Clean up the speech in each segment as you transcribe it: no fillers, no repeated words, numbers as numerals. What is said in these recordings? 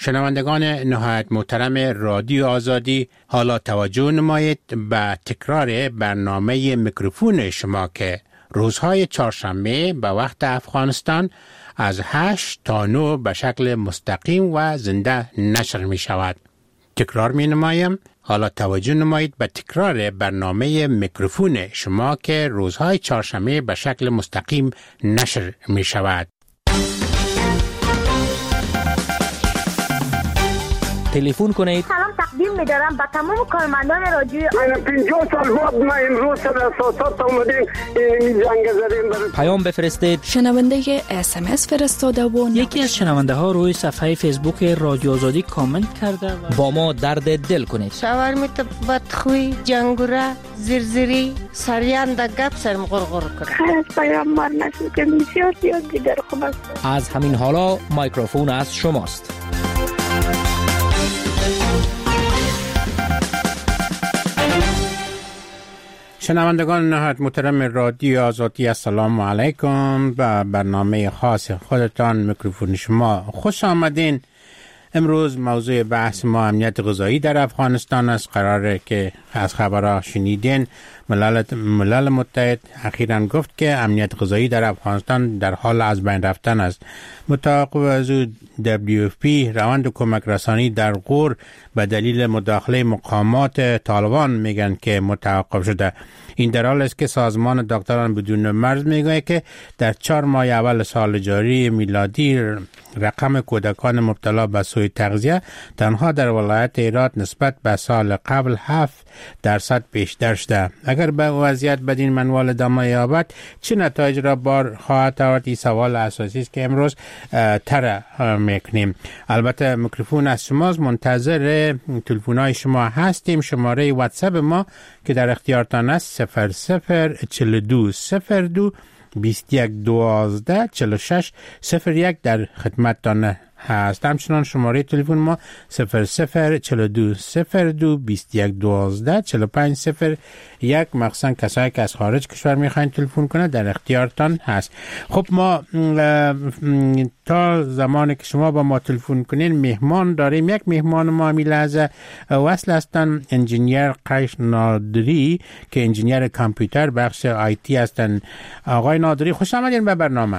شنوندگان نهایت محترم رادیو آزادی، حالا توجه نمایید به تکرار برنامه میکروفون شما که روزهای چهارشنبه به وقت افغانستان از 8 تا 9 به شکل مستقیم و زنده نشر می شود. تکرار می نمایم، حالا توجه نمایید به تکرار برنامه میکروفون شما که روزهای چهارشنبه به شکل مستقیم نشر می شود. تلفن کنید. سلام تقدیم می‌دارم به تمام کارمندان رادیو. 50 سال بعد ما امروز سر اساسات اومدیم این جنگ زدیم. پیام بفرستید. شنونده SMS فرستاده و یکی از شنونده ها روی صفحه فیسبوک رادیو آزادی کامنت کرده و با ما درد دل کنید. شاورمیت بدخوی، جنگوره، زرزری، سریان در گپ سرم غرغر کنه. خیر از پیامبر نشد که بسیار زیاد دیگر خوب است. از همین حالا میکروفون از شماست. شنوندگان نهایت محترم رادیو آزادی، السلام علیکم. به برنامه خاص خودتان میکروفون شما خوش آمدین. امروز موضوع بحث ما امنیت غذایی در افغانستان است. قراره که از خبرها شنیدین ملل متحد اخیراً گفت که امنیت غذایی در افغانستان در حال از بین رفتن است. متوقف از WFP روند کمک رسانی در غور به دلیل مداخله مقامات طالبان میگن که متوقف شده. این در حال است که سازمان دکتران بدون مرز میگه که در 4 ماه اول سال جاری میلادی رقم کودکان مبتلا به سوء تغذیه تنها در ولایت هرات نسبت به سال قبل 7% بیشتر شده. اگر به وضعیت بدین منوال ادامه یابد چه نتایج را بار خواهد آورد؟ این سوال اساسی است که امروز طرح میکنیم. البته میکروفون از شماست، منتظر تلفن‌های شما هستیم. شماره واتساپ ما که در اختیارتان است 004202 2112 46 01 در خدمتتان هست. همچنان شماره تلفن ما 004202 2112 45 01. مخصوصا کسایی که از خارج کشور میخواین تلفن کنه در اختیارتان هست. خب ما تا زمانی که شما با ما تلفن کنین مهمان داریم. یک مهمان ما می لحظه وصل هستن، انجینیر قیس نادری که انجینیر کامپیوتر بخش آیتی هستن. آقای نادری خوش آمدین به برنامه.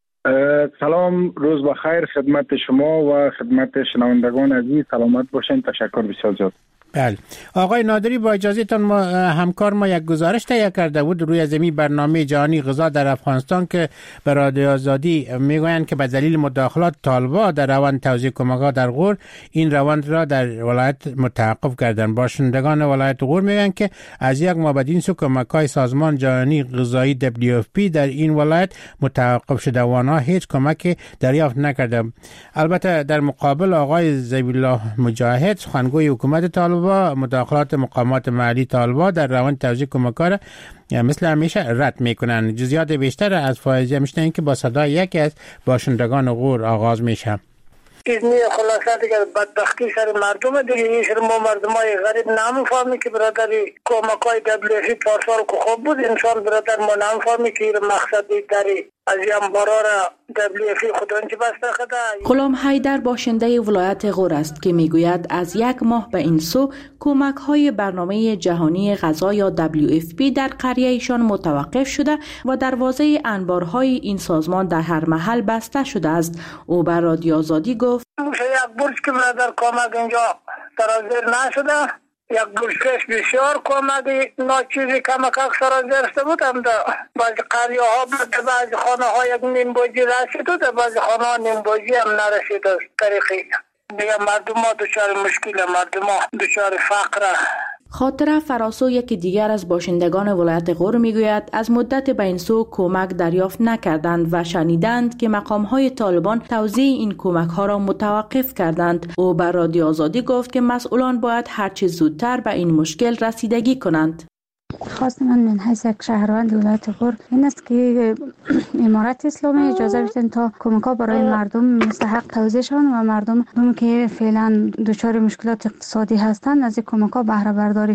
سلام، روز بخیر خدمت شما و خدمت شنوندگان عزیز. سلامت باشین. تشکر بسیار زیاد. بله آقای نادری، با اجازهتان ما همکار ما یک گزارش تهیه کرده بود روی زمین برنامه جهانی غذا در افغانستان که به رادیو آزادی میگویند که به دلیل مداخلات طالبان در روند توزیع کمک‌ها در غور این روند را در ولایت متوقف کردند. باشندگان ولایت غور میگن که از یک ماه بعد این سو کمک‌های سازمان جهانی غذایی WFP در این ولایت متوقف شده و آنها هیچ کمکی دریافت نکرده. البته در مقابل آقای ذبیح‌الله مجاهد سخنگوی حکومت طالبان مداخلات مقامات محلی طالبان در روند توزیع کمک‌ها را مثل همیشه رد میکنن. جزئیات بیشتر از فائزه میشنین که با صدای یکی از باشندگان غور آغاز میشه. این خلاصه دیگه بدبختی سر مردم دیگه. این سر ما مردمای غریب نمیفهمی که برادری کمکای WFP پارسال که خوب بود، این سال برادر ما نمیفهمی که این مقصد داری از این بارا را WFP خودانچه بسته خدا. غلام حیدر باشنده ولایت غور است که میگوید از 1 ماه به این سو کمک های برنامه جهانی غذا یا WFP در قریه ایشان متوقف شده و دروازه انبارهای این سازمان در هر محل بسته شده است. او بر رادیو آزادی گفت یک برج که برادر کمک اینجا سرازیر نشده، یک برجکش بسیار کمک ناچیزی کمک سرازیر شده بود. هم در بعضی قریه ها بود، بعضی خانه ها یک نیم بوجی رسید و در بعضی خانه ها نیم بوجی هم نرسید. از طریقی دیگه مردم ها دچار مشکل، مردم ها دچار فقر. خاطره فراسو یکی دیگر از باشندگان ولایت غور میگوید از مدت به این سو کمک دریافت نکردند و شنیدند که مقام‌های طالبان توزیع این کمک‌ها را متوقف کردند. او بر رادیو آزادی گفت که مسئولان باید هرچه زودتر به این مشکل رسیدگی کنند. خواست من حیث یک شهروند ولایت غور این است که امارت اسلامی اجازه بدهند تا کمک‌ها برای مردم مستحق توزیع شوند و مردم که فعلا دچار مشکلات اقتصادی هستند از این کمک‌ها بهره برداری کنند.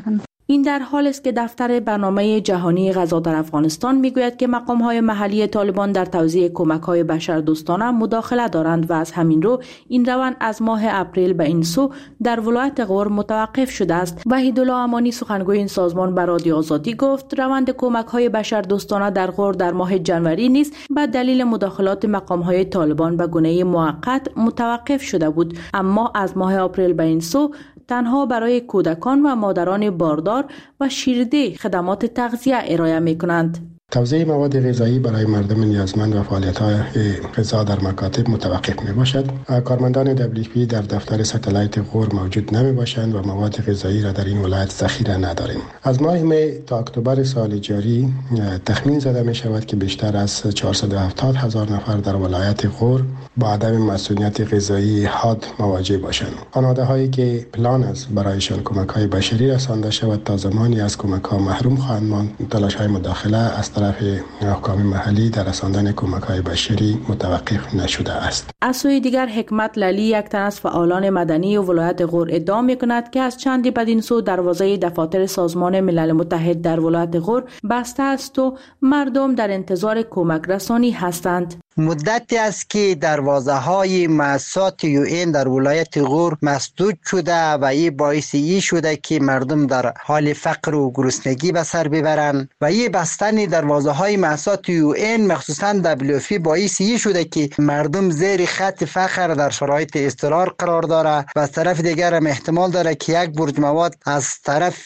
این در حال است که دفتر برنامه جهانی غذا در افغانستان میگوید که مقام‌های محلی طالبان در توزیع کمک‌های بشردوستانه مداخله دارند و از همین رو این روند از ماه اپریل به این سو در ولایت غور متوقف شده است. وحیدالله امانی سخنگوی این سازمان به رادیو آزادی گفت روند کمک‌های بشردوستانه در غور در ماه جنوری نیز به دلیل مداخلات مقام‌های طالبان به گونه موقت متوقف شده بود، اما از ماه اپریل به این سو تنها برای کودکان و مادران باردار و شیرده خدمات تغذیه ارائه می‌کنند. توزیع مواد غذایی برای مردم نیازمند و فعالیت‌های غذا در مکاتب متوقف می‌باشد. کارمندان WFP در دفتر ستلایت غور موجود نمی‌باشند و مواد غذایی را در این ولایت ذخیره نداریم. از ماه می تا اکتبر سال جاری تخمین زده می‌شود که بیشتر از 470,000 نفر در ولایت غور با عدم مسئولیت غذایی حاد مواجه باشند. خانواده‌هایی که پلان است برایشان کمک‌های بشری رسانده شود تا زمانی از کمک‌ها محروم خواهند ماند. تلاش‌های مداخله از طرف حکام محلی در رساندن کمک‌های بشری متوقف نشده است. از سوی دیگر حکمت للی یک تن از فعالان مدنی ولایت غور ادعا می‌کند که از چندی بدین سو دروازه دفاتر سازمان ملل متحد در ولایت غور بسته است و مردم در انتظار کمک رسانی هستند. مدتی است که دروازه‌های مؤسسات UN در ولایت غور مسدود شده و این باعث شده که مردم در حال فقر و گرسنگی به سر ببرند و این بستن دروازه‌های مؤسسات UN مخصوصاً WFP باعث شده که مردم زیر خط فقر در شرایط اضطرار قرار داره و از طرف دیگر هم احتمال داره که یک برج مواد از طرف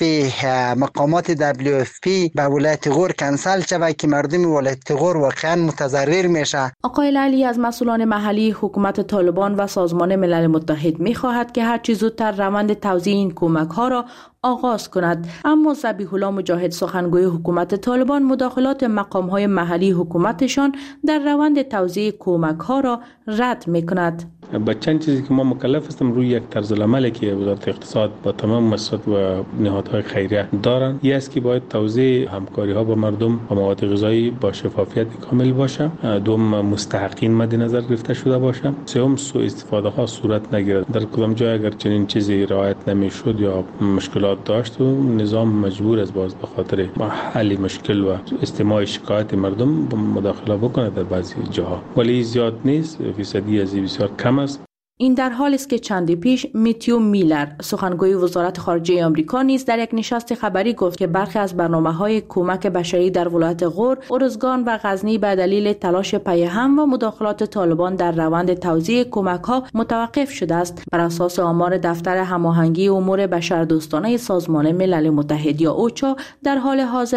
مقامات WFP به ولایت غور کنسل شود که مردم ولایت غور واقعاً متضرر میشه. آقای لالی از مسئولان محلی حکومت طالبان و سازمان ملل متحد می‌خواهد که هر چه زودتر روند توزیع این کمک‌ها را آغاز کند، اما ذبیح الله مجاهد سخنگوی حکومت طالبان مداخلات مقام‌های محلی حکومتشان در روند توزیع کمک‌ها را رد می‌کند. با چند چیزی که ما مکلف هستیم روی یک طرز العملی که وزارت اقتصاد با تمام مؤسسات و نهادهای خیریه دارند، این است که باید توزیع همکاری‌ها با مردم و مواد غذایی با شفافیت کامل باشه، دوم مستحقین مد نظر گرفته شده باشه، سوم سوء استفاده ها صورت نگیرد. در کدام جای اگر چنین چیزی رعایت نمیشد یا مشکلات داشت و نظام مجبور است باز به خاطر حل مشکل و استماع شکایت مردم مداخله بکنه در بعضی جاها، ولی زیاد نیست، فیصدی از بسیار کم است. این در حالی است که چندی پیش میتیو میلر سخنگوی وزارت خارجه آمریکا نیز در یک نشست خبری گفت که برخی از برنامه‌های کمک بشری در ولایت غور، ارزگان و غزنی به دلیل تلاش پیهم و مداخلات طالبان در روند توزیع کمک‌ها متوقف شده است. بر اساس آمار دفتر هماهنگی امور بشردوستانه سازمان ملل متحد یا اوچا، در حال حاضر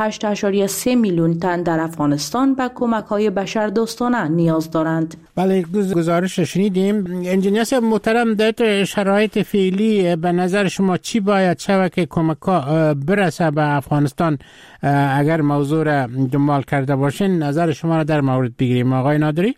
28.3 میلیون تن در افغانستان به کمک‌های بشردوستانه نیاز دارند. بله، گزارش شنیدیم. انجینیر محترم، در شرایط فعلی به نظر شما چی باید شود که کمک‌ها برسه به افغانستان؟ اگر موضوع را دنبال کرده باشین نظر شما را در مورد بگیریم. آقای نادری؟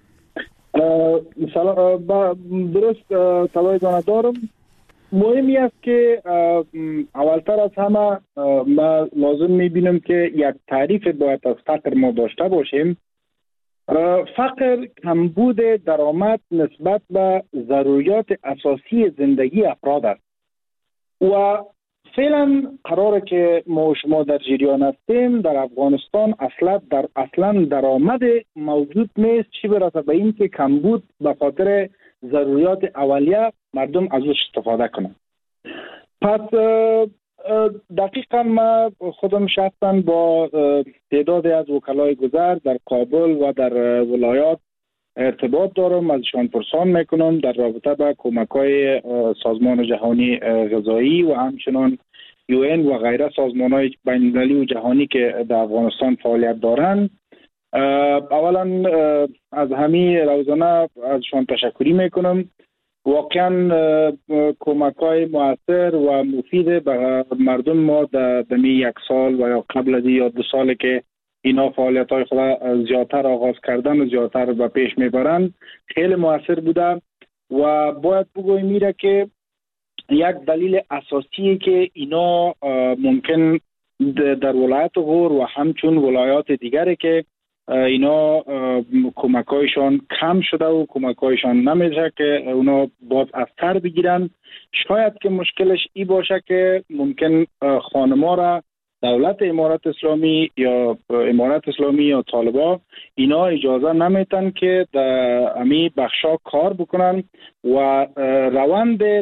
درست توجه دارم. مهمی است که اولتر از همه ما لازم می‌بینم که یک تعریف باید از فقر ما داشته باشیم. فقر کمبود درآمد نسبت به ضروریات اساسی زندگی افراد است و فعلا قراره که ما شما در جریان هستیم در افغانستان اصلا درآمد موجود نیست، چی برسه به این که کمبود به خاطر ضروریات اولیه مردم ازش استفاده کنند. پس دقیقا ما خودم شخصا با تعدادی از وکلای گذر در کابل و در ولایات ارتباط دارم، ازشان پرسان میکنم در رابطه با کمک‌های سازمان جهانی غذایی و همچنان UN و غیره سازمان‌های بین‌المللی و جهانی که در افغانستان فعالیت دارند. اولا از همین روزانه ازشان تشکری میکنم. واقعا کمک‌های مؤثر و مفید به مردم ما در یک سال و یا قبل از یا 2 سال که اینا فعالیت‌های خود زیادتر آغاز کردن و زیادتر به پیش میبرند خیلی مؤثر بوده و باید بگویم میره که یک دلیل اساسی که اینا ممکن در ولایت غور و همچون ولایات دیگری که اینا کمکایشان کم شده و کمکایشان نمیشه که اونا باز از سر بگیرن. شاید که مشکلش ای باشه که ممکن خانما را دولت امارت اسلامی یا امارت اسلامی یا طالبا اینا اجازه نمیتن که در امی بخشا کار بکنن و روند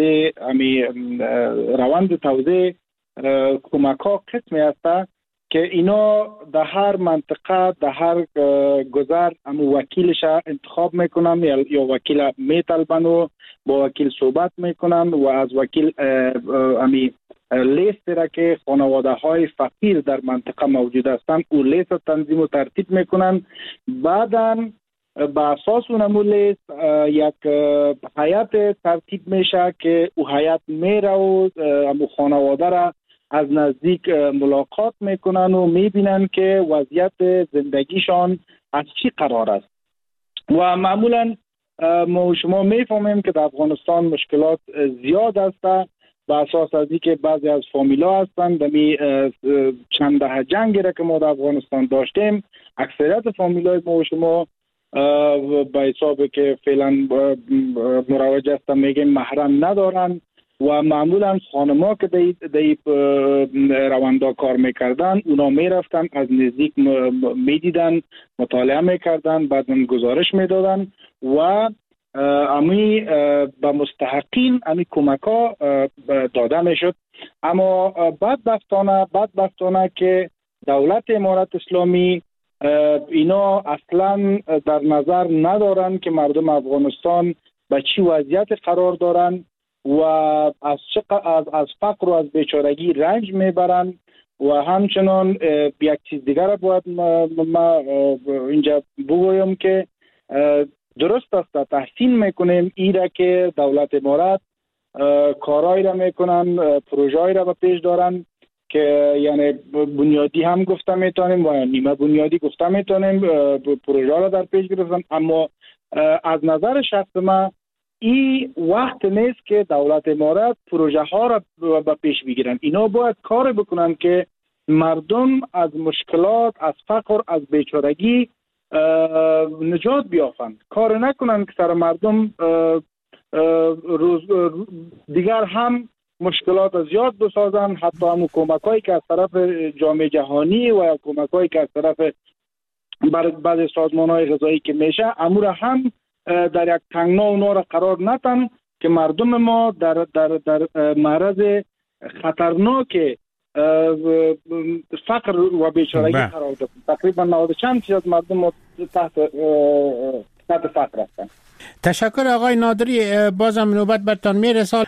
توزیع کمک ها قسمی هسته که اینا در هر منطقه در هر گذر وکیلش انتخاب میکنن یا وکیل میطلبن و با وکیل صحبت میکنن و از وکیل لیست را که خانواده های فقیر در منطقه موجود هستند او لیست تنظیم و ترتیب میکنن. بعداً با اساس اون لیست یک هیئت ترتیب میشه که او هیئت میره و خانواده را از نزدیک ملاقات میکنن و میبینن که وضعیت زندگیشان از چی قرار است. و معمولا ما شما میفهمیم که در افغانستان مشکلات زیاد است با اساس از اینکه بعضی از فامیلا هستند دمی چند دهه جنگی را که ما در افغانستان داشتیم اکثریت فامیلای ما و شما با حساب که فعلا مروج هستن میگیم محرم ندارن و معمولا خانما که دی روندا کار میکردن اونا میرفتن از نزدیک میدیدن مطالعه میکردن بعدن گزارش میدادن و امی به مستحقین امی کمک ها داده میشد. اما بدبختانه که دولت امارت اسلامی اینا اصلا در نظر ندارن که مردم افغانستان به چی وضعیت قرار دارن و از فقر و از بیچارگی رنج میبرن. و همچنان یک چیز دیگر باید ما اینجا بگویم که درست است تحسین میکنیم ایره که دولت امارات کارایی را میکنن پروژه‌ای را به پیش دارن که یعنی بنیادی هم گفته میتونیم و نیمه بنیادی گفته میتونیم پروژه را در پیش گرفتن. اما از نظر شخص ما این وقت نیست که دولت امارات پروژه ها را به پیش بگیرن. اینا باید کار بکنن که مردم از مشکلات از فقر از بیچارگی نجات بیافند. کار نکنن که سر مردم دیگر هم مشکلات زیاد بسازن. حتی هم کمکایی که از طرف جامعه جهانی و کمکایی که از طرف بعض سازمان‌های غذایی که میشه امور هم در یک تنگنا اونا را قرار ندن که مردم ما در معرض خطرناک فقر و بیچارگی قرار دادن. تقریبا 90 چند فیصد مردم تحت فقر هستن. تشکر آقای نادری. بازم نوبت برتان میرسال.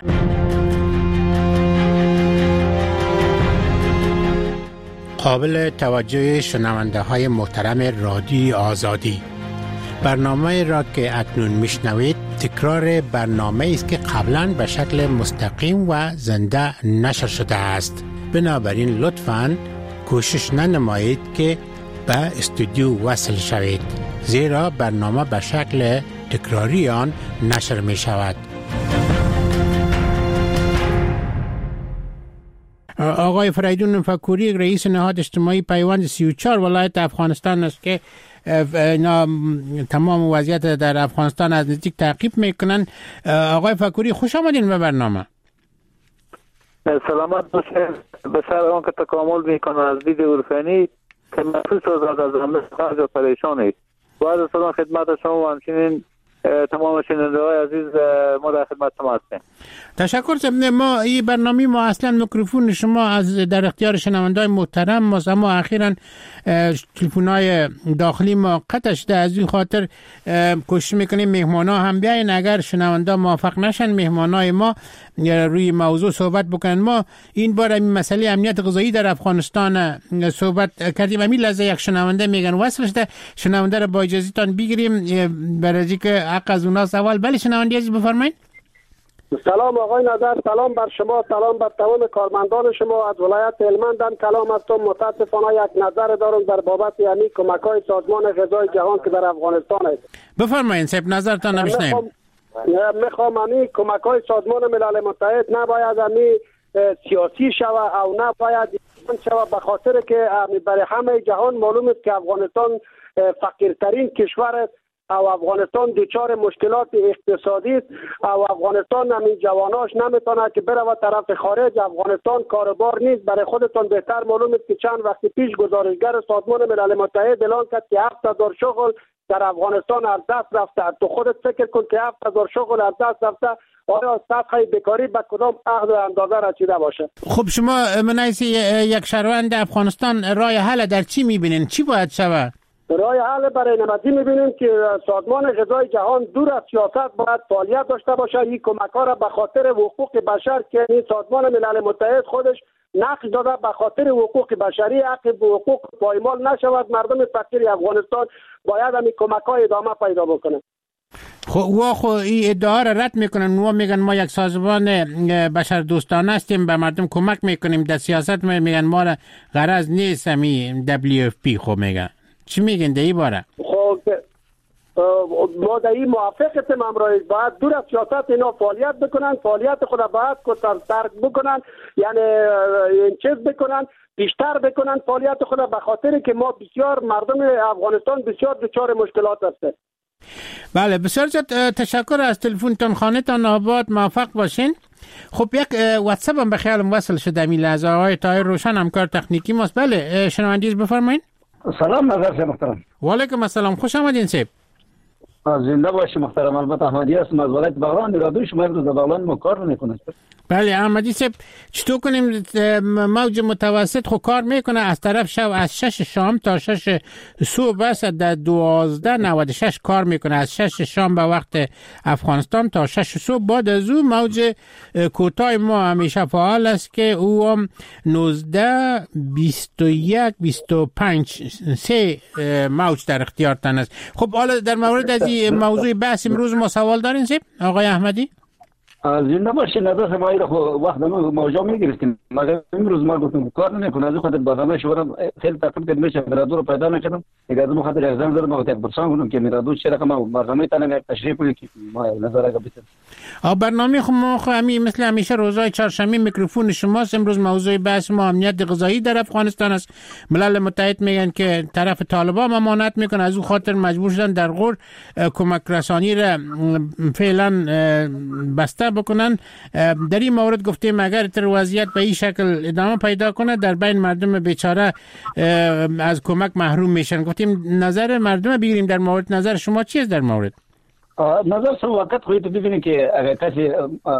قابل توجه شنونده های محترم رادیو آزادی، برنامه را که اکنون میشنوید تکرار برنامه است که قبلا به شکل مستقیم و زنده نشر شده است. بنابراین لطفاً کوشش ننمایید که به استودیو وصل شوید، زیرا برنامه به شکل تکراری آن نشر می شود. آقای فریدون فکوری رئیس نهاد اجتماعی پیوند 34 ولایت افغانستان است که اینا تمام وضعیت در افغانستان از نزدیک تعقیب میکنن. آقای فکوری خوش آمدین به برنامه. سلامت باشید. به سر آن که تکامل میکنه از دید عرفانی که محفوظ از همه خرج و پریشانی. باید سلام خدمت شما و همچنین تمام شنونده های عزیز ما در خدمت شما هستیم. تشکر. ما این برنامه ما اصلا میکروفون شما از در اختیار شنونده های محترم ماست، اما اخیراً تلفن های داخلی ما قطع شده. از این خاطر کوشش میکنیم مهمان ها هم بیاین. اگر شنونده موافق نشن مهمان های ما روی موضوع صحبت بکنن. ما این بار این مسئله امنیت غذایی در افغانستان صحبت کردیم. همین لحظه یک شنونده میگن وصل شده. شنونده را با اجازهتان بگیریم برای که حق از اونا سوال. بله شنونده عزیز بفرمایید. سلام آقای نظر، سلام بر شما، سلام بر تمام کارمندان شما. از ولایت هلمندم کلام هستم. متاسفانه یک نظر دارم در بابت یعنی کمک‌های سازمان غذای جهان که در افغانستان است. بفرمایید صاحب نظرتان نمیشنیم. میخوام امی کمک‌های سازمان ملل متحد نباید امی سیاسی شوه او نباید شوه، به خاطر که برای همه جهان معلوم است که افغانستان فقیرترین کشور است او افغانستان دچار مشکلات اقتصادی است او افغانستان همین جواناش نمیتونه که بره و طرف خارج. افغانستان کاربار نیست. برای خودتون بهتر معلوم است که چند وقت پیش گزارشگر سازمان ملل متحد اعلان کرد که 7000 شغل در افغانستان از دست رفته. تو خودت فکر کن که 7000 شغل از دست رفته، آیا سطح بیکاری به کدام عهد و اندازه رسیده باشه؟ خب شما منیس یک شهروند افغانستان راه حل در چی میبینین؟ چی باید شود؟ راه حل برای نمازی میبینیم که سازمان غذای جهان دور از سیاست باید فعالیت داشته باشه. این کمک ها را به خاطر حقوق بشر که این سازمان ملل متحد خودش نقش داده، به خاطر حقوق بشری حق به حقوق پایمال نشود. مردم فقیر افغانستان باید همین کمک ها ادامه پیدا بکنه. خب این ادعا را رد میکنن و میگن ما یک سازمان بشر دوستانه هستیم، به مردم کمک میکنیم. در سیاست میگن ما را غرض نیست همین WFP. خب میگن چی میگن در این باره؟ خب ما در این موافق هستیم. امروز باید دور از سیاست اینا فعالیت بکنن، فعالیت خود باید ترک بکنن، یعنی این چیز بکنن، بیشتر بکنن فعالیت خود، به خاطر که ما بسیار مردم افغانستان بسیار دچار مشکلات هستیم. بله بسیار زیاد تشکر از تلفنتون. خانه‌تان آباد، موفق باشین. خب یک واتساپ هم به خیالم وصل شده می لحظه. آقای طاهر روشن همکار تکنیکی ماست. بله شنوندگی بفرمایید. سلام نظر محترم. و علیکم السلام، خوش آمدین سیب. زنده باشی محترم. البته احمدی هستم از ولایت بغلان. رادیو شما امروز در بغلان ما کار میکنه. بله احمدی صاحب، چطور کنیم موج متوسط خب کار میکنه از طرف شب از 6 شام تا 6 صبح است، در 12:96 کار میکنه از 6 شام به وقت افغانستان تا 6 صبح. بعد از او موج کوتاه ما همیشه فعال است که او هم 19 21 25 3 موج در اختیارتان است. خب حالا در مورد از این موضوع بحث امروز ما سوال دارین صاحب آقای احمدی؟ زنده باشین. نظر ما ایره وقت موضوع میگرفتیم، مگر امروز ما گفتم کار نمیکنه. از خاطر برنامه شورا خیلی تاکید کردم میشه مرادو رو پیدا نکردم. دیگه از خاطر اگزام زدم وقت پرسان کنم که مرادو چه رقم برنامه تنم یک تشریح کنه که ما نظر اگه بده. برنامه ما همین مثل همیشه روزهای چهارشنبه میکروفون شماست. امروز موضوع بحث ما امنیت غذایی در افغانستان است. ملل متحد میگن که طرف طالبان ممانعت میکنه، از اون خاطر مجبور شدن در غور کمک رسانی را فعلا بسته بکنن. در این مورد گفتیم اگر تر وضعیت به این شکل ادامه پیدا کنه در بین مردم بیچاره از کمک محروم میشن. گفتیم نظر مردم بگیریم در مورد. نظر شما چیست در مورد؟ نظر شما وقت خودت ببینید که اگر کسی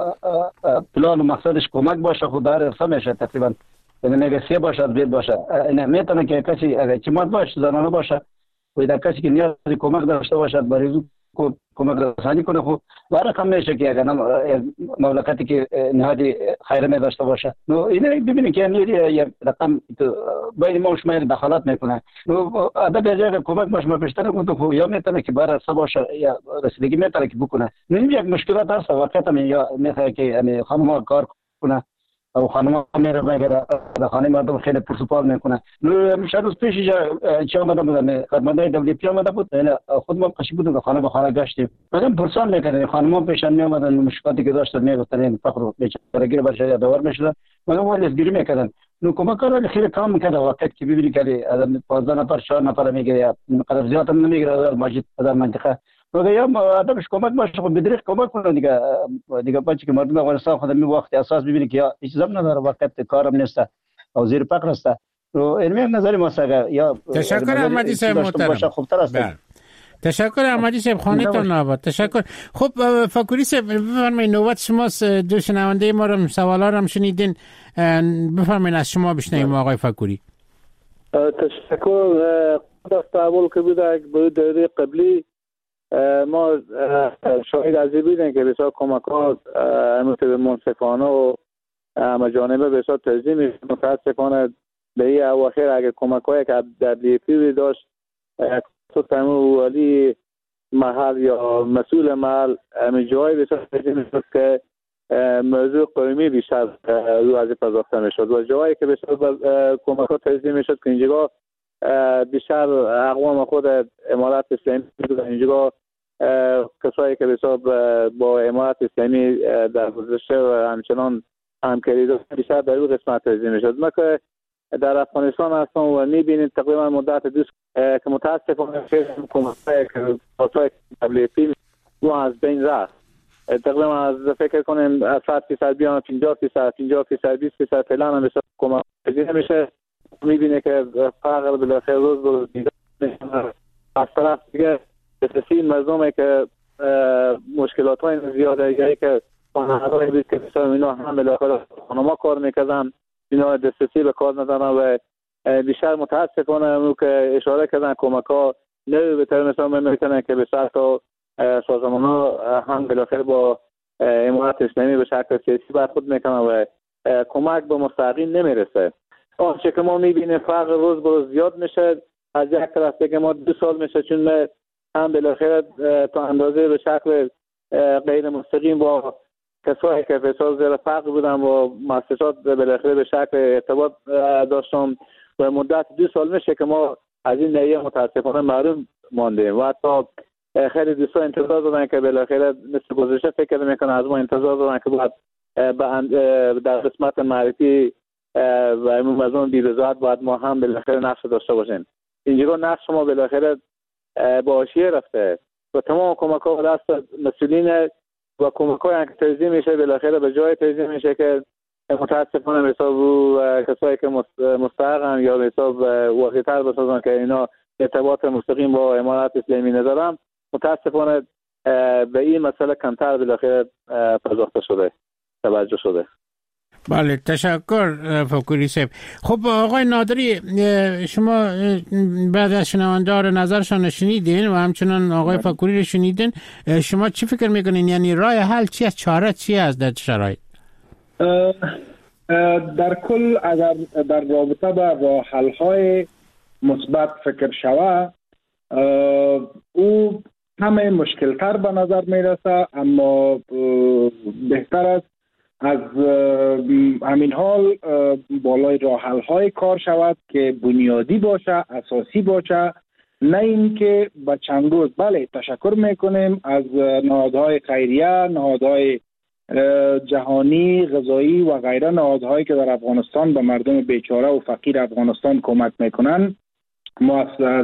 پلان و مقصدش کمک باشه خود در ارسا میشه تقریبا، یعنی نگسیه باشه از بید باشه. این میتونه که کسی اگر چمات باشه زنانه باشه و در کسی که نیاز کمک داشته باشد برای کمک رسانی کنه خب برای کم میشه که اگر مملکتی که نهادی خیره می داشته باشه. نو اینه ببینید که یک رقم باید ما شما دخالت میکنه. نو ادب جای کمک باشه ما بیشتر کنه خب یا میتونه که برای سه باشه یا رسیدگی میتونه که بکنه. نو این یک مشکلات هست واقعا. یا میخواد که خانم کار کنه او خانم میره میگه در خانه مردم خیلی پرسپال میکنه. میشه روز پیش چه آمدم خدمتای WFP آمده بود، خود ما قشی بودیم که خانه به خانه گشتیم. بعدم پرسان میکنه خانم پیشان میآمدن مشکلاتی که داشتن میگفتن این فقر و بیچارگی برش دور میشدن. مگه ولی گیری میکردن. نو کمکار خیلی کم میکنه وقتی که ببینی که 15 نفر 4 نفر میگیره قدر زیاد هم نمیگیره در مسجد در منطقه. مگه یا آدمش کمک باشه خب بدریخ کمک کنه دیگه بچه که مردم افغانستان خود می وقت اساس ببینی که یا هیچ زم نداره وقت کارم نیست او زیر فقر است. تو این نظر ما سگه یا تشکر احمدی صاحب محترم. خوبتر است. تشکر احمدی صاحب، خانه‌تان آباد. تشکر. خب فکری صاحب بفرمایید نوبت شماست. دو شنونده ما رو سوالا رو شنیدین، بفرمایید از شما بشنویم آقای فکری. تشکر. تحول که بوده به دوره قبلی ما شاهد عزیزی بودیم که بسیار کمکات به منصفانه و مجانبه بسیار تنظیم میشه. متاسفانه به این اواخر اگر کمک‌هایی که WFP داشت تو تمام والی محل یا مسئول محل جای بسیار تنظیم میشد که موضوع قومی بیشتر رو از پرداخته میشد و جایی که بسیار کمکات تنظیم میشد که اینجا بیشتر اقوام خود امارت اسلامی بود. اینجا کسایی که بسیار با امارت اسلامی در گذشته و همچنان همکاری داشتن بیشتر در اون قسمت تنظیم میشد. ما که در افغانستان هستم و میبینید تقریبا مدت 2 که متاسفانه حکومت‌های که WFP و از بین رفت. تقریبا از فکر کنیم 100% بیان 50%، 20% فعلا هم بسیار کمک نمیشه. میبینه که فقر بالاخره روز دیگر از طرف دیگه بسیار مردمه که مشکلات های زیاده، یعنی که خانه‌های بود که بسیار اینا هم بالاخره خانما کار میکردن، اینا دسترسی به کار ندارن و بیشتر متاسفانه اونو که اشاره کردن کمک ها نه به طور مثلا میکنن که به ساعت سازمان ها هم بالاخره با امارات اسلامی به شکل سیاسی برخورد میکنن و کمک به مستحقین نمیرسه. آنچه که ما میبینیم فقر روز به روز زیاد میشه. از یک طرف دیگه ما 2 سال میشه چون هم بالاخره تا اندازه به شکل غیر مستقیم با کسایی که بسیار زیر فقر بودن و مؤسسات بالاخره به شکل ارتباط داشتم و مدت 2 سال میشه که ما از این نهیه متاسفانه محروم ماندیم و حتی خیلی دوستان انتظار دارن که بالاخره مثل گذشته فکر میکنن از ما انتظار دارن که باید در قسمت معرفی و از اون بی‌رضایت باید ما هم بالاخره نقش داشته باشیم. اینجا نقش ما بالاخره با حاشیه رفته و تمام کمک‌ها به دست مسئولین و کمک‌های که توزیع میشه بالاخره به جای توزیع میشه که متاسفانه به حساب کسایی که مستحقن یا به حساب واقع‌تر بسازن که اینا ارتباط مستقیم با امارات اسلامی ندارن، متاسفانه به این مسئله کمتر بالاخره پرداخته شده، توجه شده. بله تشکر فکوری صاحب. خب آقای نادری، شما بعد از شنوندار نظرشان شنیدین و همچنان آقای فکوری رو شنیدین، شما چی فکر میکنین؟ یعنی راه حل چی است؟ چاره چی است در شرایط؟ در کل اگر در رابطه با راه حل های مثبت فکر شود، او همه مشکل تر به نظر میرسه، اما بهتر است از همین حال بالای راه حل های کار شود که بنیادی باشه، اساسی باشه، نه اینکه با چند روز. بله تشکر میکنیم از نهادهای خیریه، نهادهای جهانی غذایی و غیره، نهادهایی که در افغانستان به مردم بیچاره و فقیر افغانستان کمک میکنن. ما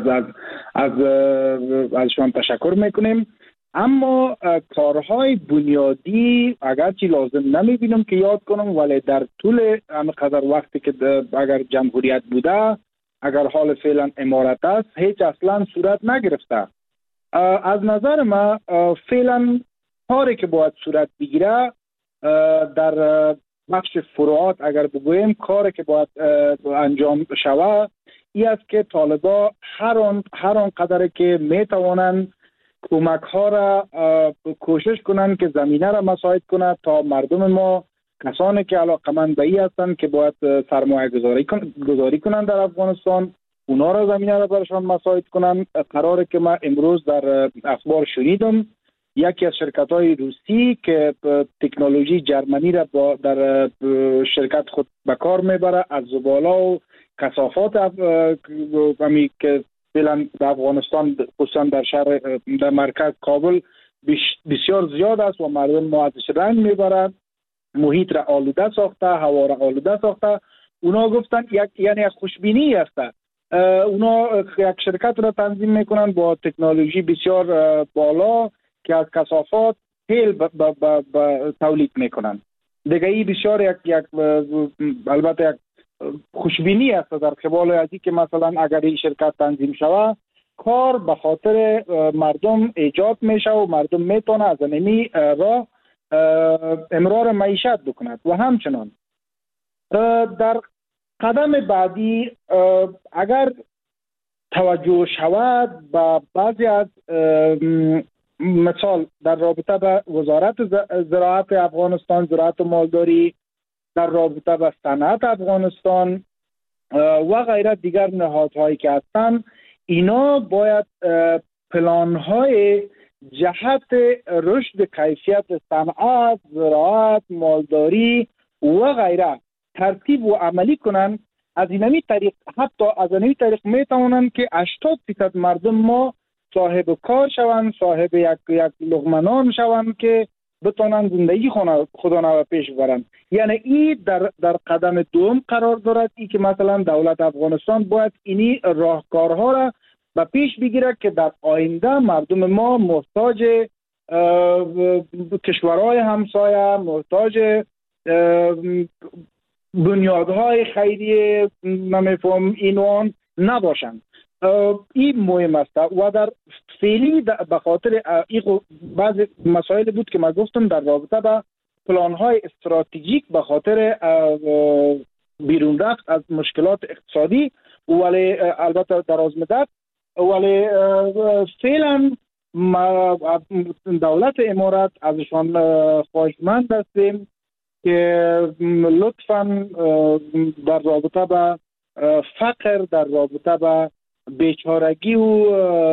ازشان تشکر میکنیم، اما کارهای بنیادی اگرچه لازم نمیبینم که یاد کنم، ولی در طول همقدر وقتی که اگر جمهوریت بوده، اگر حال فعلا امارت است، هیچ اصلا صورت نگرفته. از نظر ما فعلا کاری که باید صورت بگیره در بخش فروعات اگر بگوییم، کاری که باید انجام شود این است که طالبا هر آن قدر که میتوانند کمک ها را کوشش کنند که زمینه را مساعد کنند تا مردم ما، کسانی که علاقمند به این هستند که باید سرمایه گذاری کنند در افغانستان، اونا را زمینه را برشان مساعد کنند. قراره که ما امروز در اخبار شنیدم یکی از شرکت های روسی که تکنولوژی جرمنی را در شرکت خود به کار میبره، از زباله و کثافات که فعلا در افغانستان خصوصا در شهر در مرکز کابل بسیار زیاد است و مردم ما ازش رنج میبرند، محیط را آلوده ساخته، هوا را آلوده ساخته. اونا گفتن یعنی خوشبینی است. اونا یک شرکت را تنظیم میکنن با تکنولوژی بسیار بالا که از کثافات تیل تولید میکنن. دیگه ای بسیار البته یک خوشبینی است در قبال از که مثلا اگر این شرکت تنظیم شود، کار به خاطر مردم ایجاد میشه و مردم میتونه از اینمی راه امرار معیشت بکند. و همچنان در قدم بعدی اگر توجه شود به بعضی از مثال در رابطه با وزارت زراعت افغانستان، زراعت و مالداری، در رابطه با صنعت افغانستان و غیره دیگر نهادهایی که هستند، اینا باید پلان‌های جهت رشد کیفیت صنعت، زراعت، مالداری و غیره ترتیب و عملی کنند. از اینمی طریق حتی از اینمی طریق میتوانند که 80% مردم ما صاحب کار شوند، صاحب یک لقمه نان شوند که بتونن زندگی خودانه پیش برن. یعنی این در قدم دوم قرار دارد، ای که مثلا دولت افغانستان باید اینی راهکارها را به پیش بگیره که در آینده مردم ما محتاج کشورهای همسایه، محتاج بنیادهای خیریه نمیفهم اینوان نباشند. این مهم است و در فعلی به خاطر بعض مسائل بود که من گفتم در رابطه با پلان‌های استراتژیک به خاطر بیرون رفت از مشکلات اقتصادی، ولی البته دراز مدت، ولی فعلا دولت امارات ازشان خواهشمند هستیم که لطفاً در رابطه با فقر، در رابطه با بیچارگی و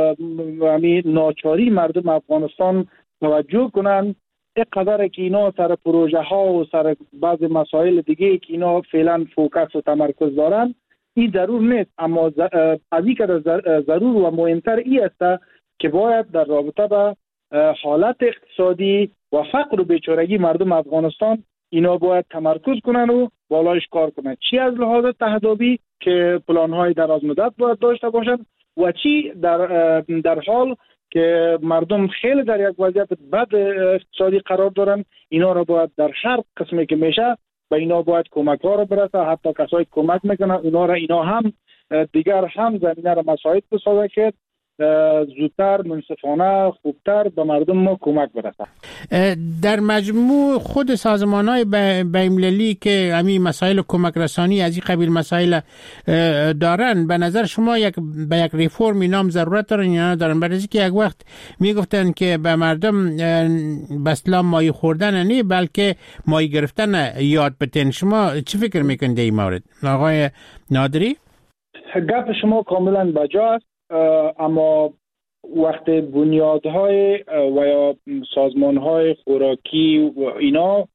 ناچاری مردم افغانستان توجه کنند. اینقدر که اینا سر پروژه ها و سر بعض مسائل دیگه که اینا فعلا فوکس و تمرکز دارن، این ضرور نیست، اما از این که ضرور و مهمتر این است که باید در رابطه با حالت اقتصادی و فقر و بیچارگی مردم افغانستان اینا باید تمرکز کنن و بالایش کار کنن، چی از لحاظ تهدابی که پلان‌های دراز مدت باید داشته باشن و چی در حال که مردم خیلی در یک وضعیت بد اقتصادی قرار دارن، اینا را باید در هر قسمی که میشه به اینا باید کمک ها را برسه. حتی کسایی کمک میکنن اینا هم دیگر هم زمینه را مساعد بسازه که زودتر، منصفانه، خوبتر به مردم ما کمک برسه. در مجموع خود سازمان‌های بین‌المللی که همین مسائل کمک رسانی از این قبیل مسائل دارن، به نظر شما به یک ریفورم اینا ضرورت دارن یا ندارن؟ برای اینکه یک وقت میگفتن که به مردم بسلا مایی خوردن نه بلکه مایی گرفتن یاد بتن. شما چی فکر میکنید در این مورد آقای نادری؟ گپ شما کاملا بجاست، اما وقت بنیادهای و یا سازمانهای خوراکی و اینا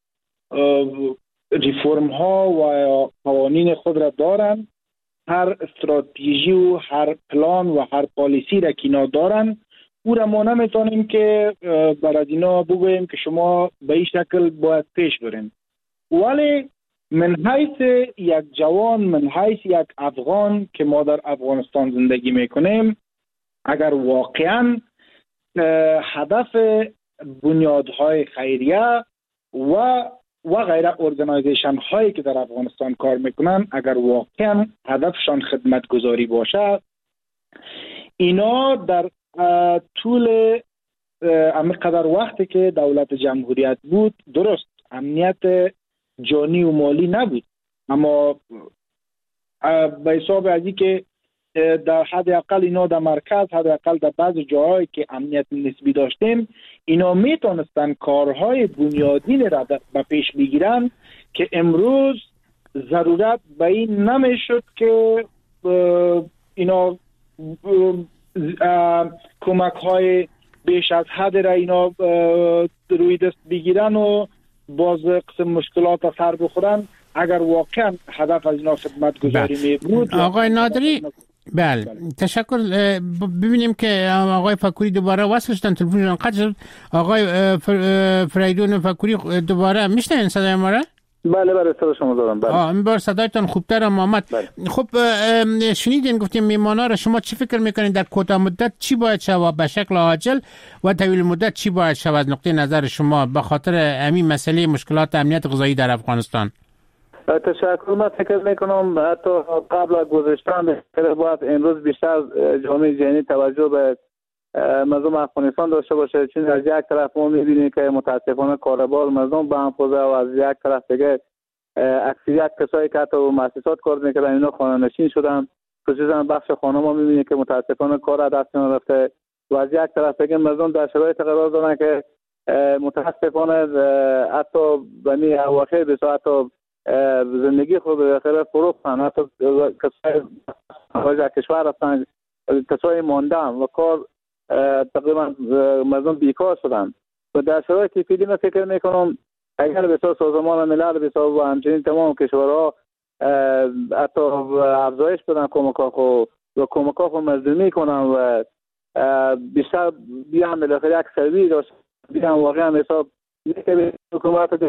ریفورم ها و یا قوانین خود را دارن، هر استراتژی و هر پلان و هر پالیسی را که اینا دارن، او را ما نمیتونیم که برای اینا بگوییم که شما به این شکل باید پیش برین. ولی من حیث یک جوان، من حیث یک افغان که ما در افغانستان زندگی میکنیم، اگر واقعا هدف بنیادهای خیریه و غیره ارگانایزیشن هایی که در افغانستان کار میکنن، اگر واقعا هدفشان خدمتگزاری باشه، اینا در طول همینقدر وقتی که دولت جمهوریت بود، درست امنیت جانی و مالی نبود، اما به حساب از این که در حد اقل اینا در مرکز، حد اقل در بعض جاهایی که امنیت نسبی داشتیم، اینا میتونستن کارهای بنیادین را به پیش بگیرن که امروز ضرورت به این نمیشد که اینا کمک های بیش از حد را اینا روی دست بگیرن و باز قسم مشکلات سر بخورن اگر واقعا هدف از اینا خدمت گذاری می بود. آقای نادری، بله تشکر. ببینیم که آقای فکوری دوباره وصل شدن، تلفنشون قطع شد. آقای فریدون فکوری دوباره میشنن صدای ما را؟ بله صدا شما دارم. بله این بار صدایتان خوبتر آمد. خب شنیدین گفتیم میمانا را، شما چی فکر میکنین در کوتاه مدت چی باید شود به شکل عاجل و طویل مدت چی باید شود از نقطه نظر شما به خاطر همین مسئله مشکلات امنیت غذایی در افغانستان؟ تشکر. من فکر میکنم حتی قبل از گذشتن باید امروز بیشتر جامعه جهانی توجه به مردم افغانستان داشته باشه، چون از یک طرف ما میبینیم که متاسفانه کاربار مردم به هم خوزه و از یک طرف دیگه اکثریت کسایی که حتی مؤسسات کار میکردن اینا خانه نشین شدن، خصوصا بخش خانم ما میبینیم که متاسفانه کار از دست رفته و از یک طرف دیگه مردم در شرایط قرار دارن که متاسفانه حتی بنی اواخر به ساعت زندگی خود به خیر فروختن، حتی کسای خارج از کشور رفتن، کسای ماندن و کار تقریبا مردم بیکار شدن و در شرایطی فعلی من فکر میکنم اگر بسیار سازمان ملل بسیار و همچنین تمام کشورها حتی افزایش بدن کمک‌ها خود مردمی کنن و بیشتر بیان بالاخره یک سروی داشت بیان واقعا حساب حکومت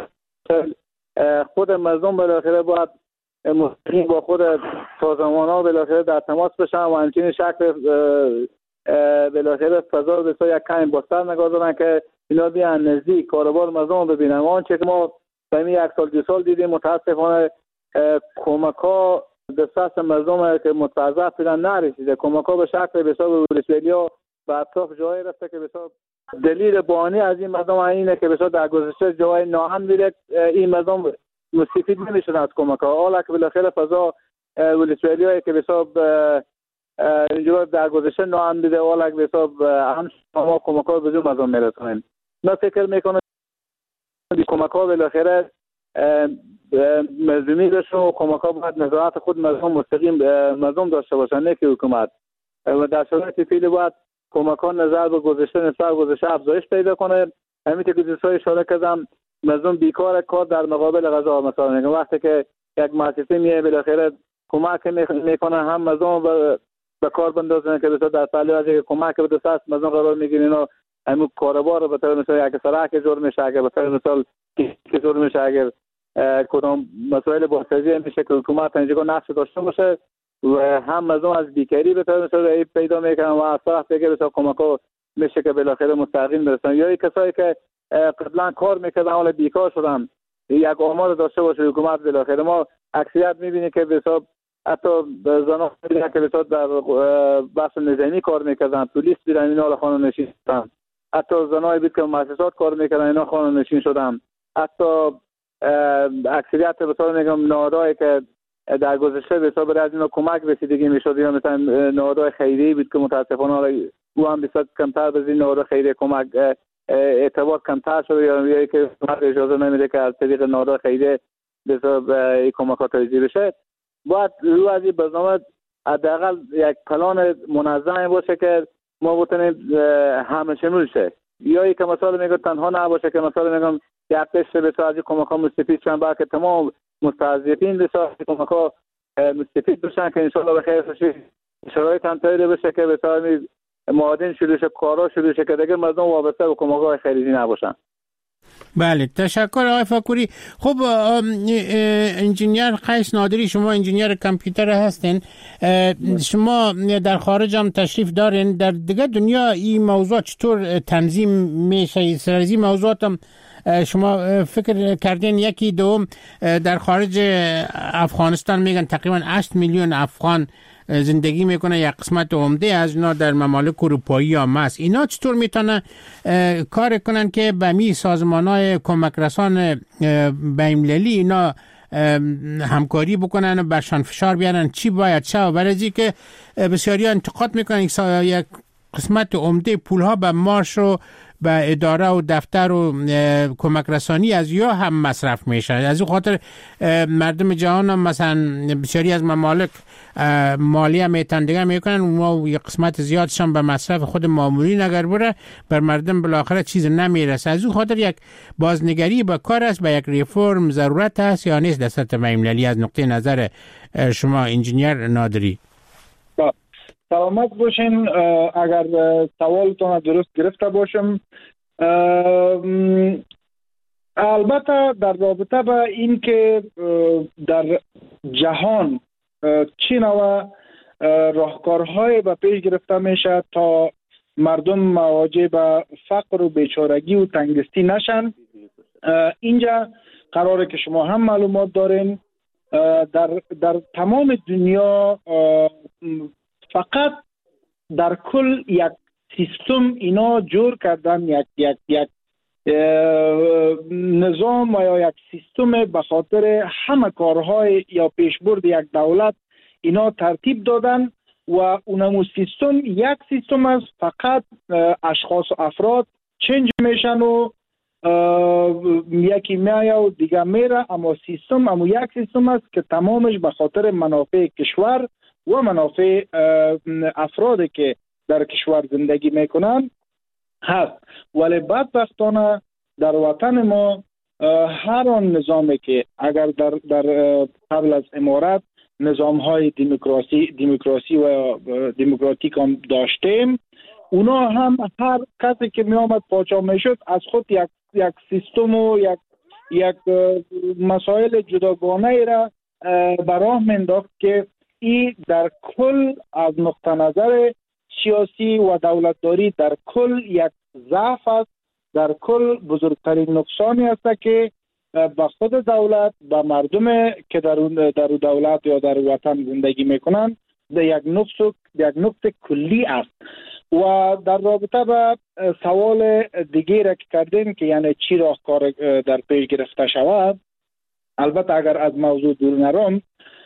خود مردم بالاخره باید مستقیم با خود سازمان‌ها بالاخره در تماس بشن و همچنین شکل بالاخره فضا رو بسیار یک کمی بازتر نگاه دارن که اینا بیان نزدیک کاروبار مردم ببینن. آنچه که ما به یک سال 2 سال دیدیم متاسفانه کمک‌ها دست مردم که متوظف بودن نرسیده. کمک‌ها به شکل بسیار ولسوالی‌ها به اطراف جای رفته که بسیار دلیل بانی از این مردم اینه که بسیار در گذشته جای ناامن بوده، این مردم مستفید نمیشدن از کمک‌ها. حالا که بالاخره فضا ولسوالی‌هایی که بسیار اینجا در گذشته ناامن بوده، حالا که بسیار هم ما کمک‌ها به جون مردم میرسونیم. من فکر میکنم کمک‌ها بالاخره مردمی داشته و کمک‌ها باید نظارت خود مردم مستقیم مردم داشته باشن، نه که حکومت. و در شرایط فعلی باید کمک‌ها نظر به گذشته نسبت گذشته افزایش پیدا کنه. همین که دوستای اشاره کردم مردم بیکار کار در مقابل غذا، مثلا وقتی که یک مؤسسه میه بالاخره کمک میکنه هم مردم به کار بندازن که بسیار در پهلو از کمک به دست مردم قرار میگیرین و همون کاروبار رو به طور مثال یک سرک جور میشه، اگر به طور مثال که جور میشه، اگر کدام مسائل بازسازی میشه که حکومت اینجا نقش داشته باشه و هم مردم از بیکاری به طور مثال پیدا میکنن و از طرف دیگه بسیار کمک‌ها میشه که بالاخره مستقیم برسن. یا کسایی که قبلا کار میکردن حالا بیکار شدن یک آمار داشته باشه حکومت. بالاخره ما اکثریت میبینیم که بسیار حتی زنان که بسیار در بخش نظامی کار میکردن، پلیس بیرن اینا حالا خانه نشین شدن، حتی زنایی بود که مؤسسات کار میکردن اینا خانه نشین شدن، حتی اکثریت بسیار میگم نهادهایی که در گذشته بسیار برای از اینا کمک رسیدگی میشد، یا مثلا نهادهای خیریه بود که متاسفانه او هم بسیار کمتر به این نهادهای خیریه کمک اعتبار کمتر شده، یا که اجازه نمیده که از طریق نهادهای خیریه بسیار این کمک‌ها توزیع بشه. باید رو از این برنامه حداقل یک پلان منظم باشه که ما بتونیم همه شمول شه، یا که مثلا میگم تنها نباشه که مثلا میگم یک قشر بسیار از این کمک‌ها مستفید شن، بلکه تمام مستضعفین بسیار از این کمک‌ها مستفید بشن که انشالله بخیر بشه، شرایط هم تغییر بشه که بسیار معادن شروع شه، کارا شروع شه که دیگه مردم وابسته به کمک‌های خیریه نباشن. بله تشکر آقای فاکوری. خب انجینیر قیس نادری، شما انجینیر کامپیوتر هستین، شما در خارج هم تشریف دارین، در دیگه دنیا این موضوع چطور تنظیم میشه؟ سر از این موضوعات هم شما فکر کردین؟ یکی دوم در خارج افغانستان میگن تقریبا 8 میلیون افغان زندگی میکنه، یک قسمت عمده از اینا در ممالک اروپایی هم است. اینا چطور میتونن کار کنن که به می سازمان‌های کمک رسان بین‌المللی اینا همکاری بکنن و برشان فشار بیارن چی باید شد؟ برای که بسیاری انتقاد میکنن یک قسمت عمده پولها به مارش و به اداره و دفتر و کمک رسانی از یا هم مصرف میشه. از این خاطر مردم جهان هم مثلا بسیاری از ممالک مالیه میتندگه میکنن و یک قسمت زیادشان به مصرف خود معمولی نگر بره، بر مردم بالاخره چیز نمیرسه. از این خاطر یک بازنگری با کار است، به یک ریفورم ضرورت هست یا نیست در سطح بین‌المللی؟ از نقطه نظر شما انجینیر نادری. سلامت باشین. اگر سوالتون درست گرفته باشم، البته در رابطه با این که در جهان چی نوع راهکارهای به پیش گرفته میشه تا مردم مواجه به فقر و بیچارگی و تنگدستی نشن، اینجا قراره که شما هم معلومات دارین در تمام دنیا فقط در کل یک سیستم اینا جور کردن، یک نظام یا یک سیستم به خاطر همه کارهای یا پیشبرد یک دولت اینا ترتیب دادن و اونمو سیستم یک سیستم است، فقط اشخاص و افراد چنج میشن و یکی میایه و دیگه میره، اما سیستم اما یک سیستم است که تمامش به خاطر منافع کشور و منافع افرادی که در کشور زندگی میکنن هست. ولی بدبختانه در وطن ما هر آن نظامی که اگر در قبل از امارت نظام های دموکراسی و دموکراتیک هم داشتیم، اونا هم هر کسی که می آمد پاچا می شد از خود یک سیستم و یک مسائل جداگانه ای را براه مینداخت که این در کل از نقطه نظر سیاسی و دولتداری در کل یک ضعف است، در کل بزرگترین نقصانی است که به خود دولت، به مردم که در دولت یا در وطن زندگی میکنند یک نقص کلی است. و در رابطه به سوال دیگه را که کردین که یعنی چی راهکار در پیش گرفته شود، البته اگر از موضوع دور نرم،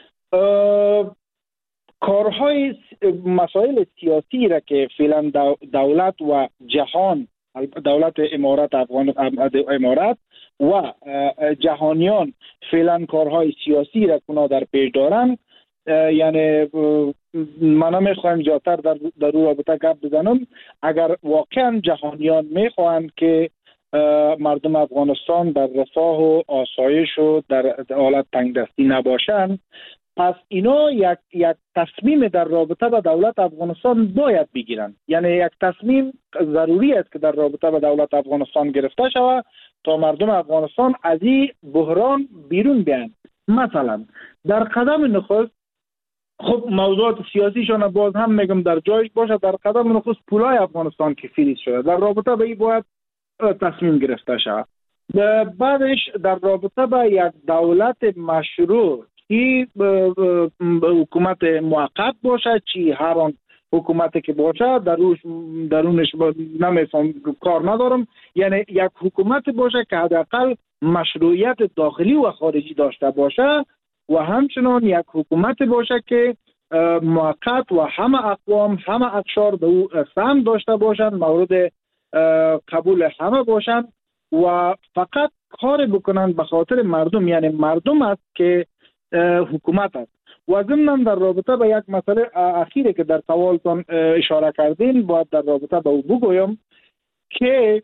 کارهای مسائل سیاسی را که فعلا دولت و جهان، دولت امارات امارات و جهانیان فعلا کارهای سیاسی را کنا در پیش دارند، یعنی من نمیخوایم زیادتر در رو رابطه گپ بزنم. اگر واقعا جهانیان میخواهند که مردم افغانستان در رفاه و آسایش و در حالت تنگدستی نباشند، پس اینا یک تصمیم در رابطه با دولت افغانستان باید بگیرند. یعنی یک تصمیم ضروری است که در رابطه با دولت افغانستان گرفته شود تا مردم افغانستان از این بحران بیرون بیایند. مثلا در قدم نخست، خب موضوعات سیاسیشان باز هم میگم در جایش باشه، در قدم نخست پولای افغانستان که فریز شده، در رابطه با این باید تصمیم گرفته شود. بعدش در رابطه با یک دولت مشروع، چی حکومت موقت باشه چی هر آن حکومتی که باشه، درونش نمیفهم، کار ندارم، یعنی یک حکومت باشه که حداقل مشروعیت داخلی و خارجی داشته باشه و همچنان یک حکومت باشه که موقت و همه اقوام همه اقشار به او سهم داشته باشند، مورد قبول همه باشند و فقط کار بکنند به خاطر مردم، یعنی مردم است که حکومت است. و ضمناً در رابطه با یک مسئله اخیری که در سوالتان اشاره کردین، باید در رابطه با او بگویم که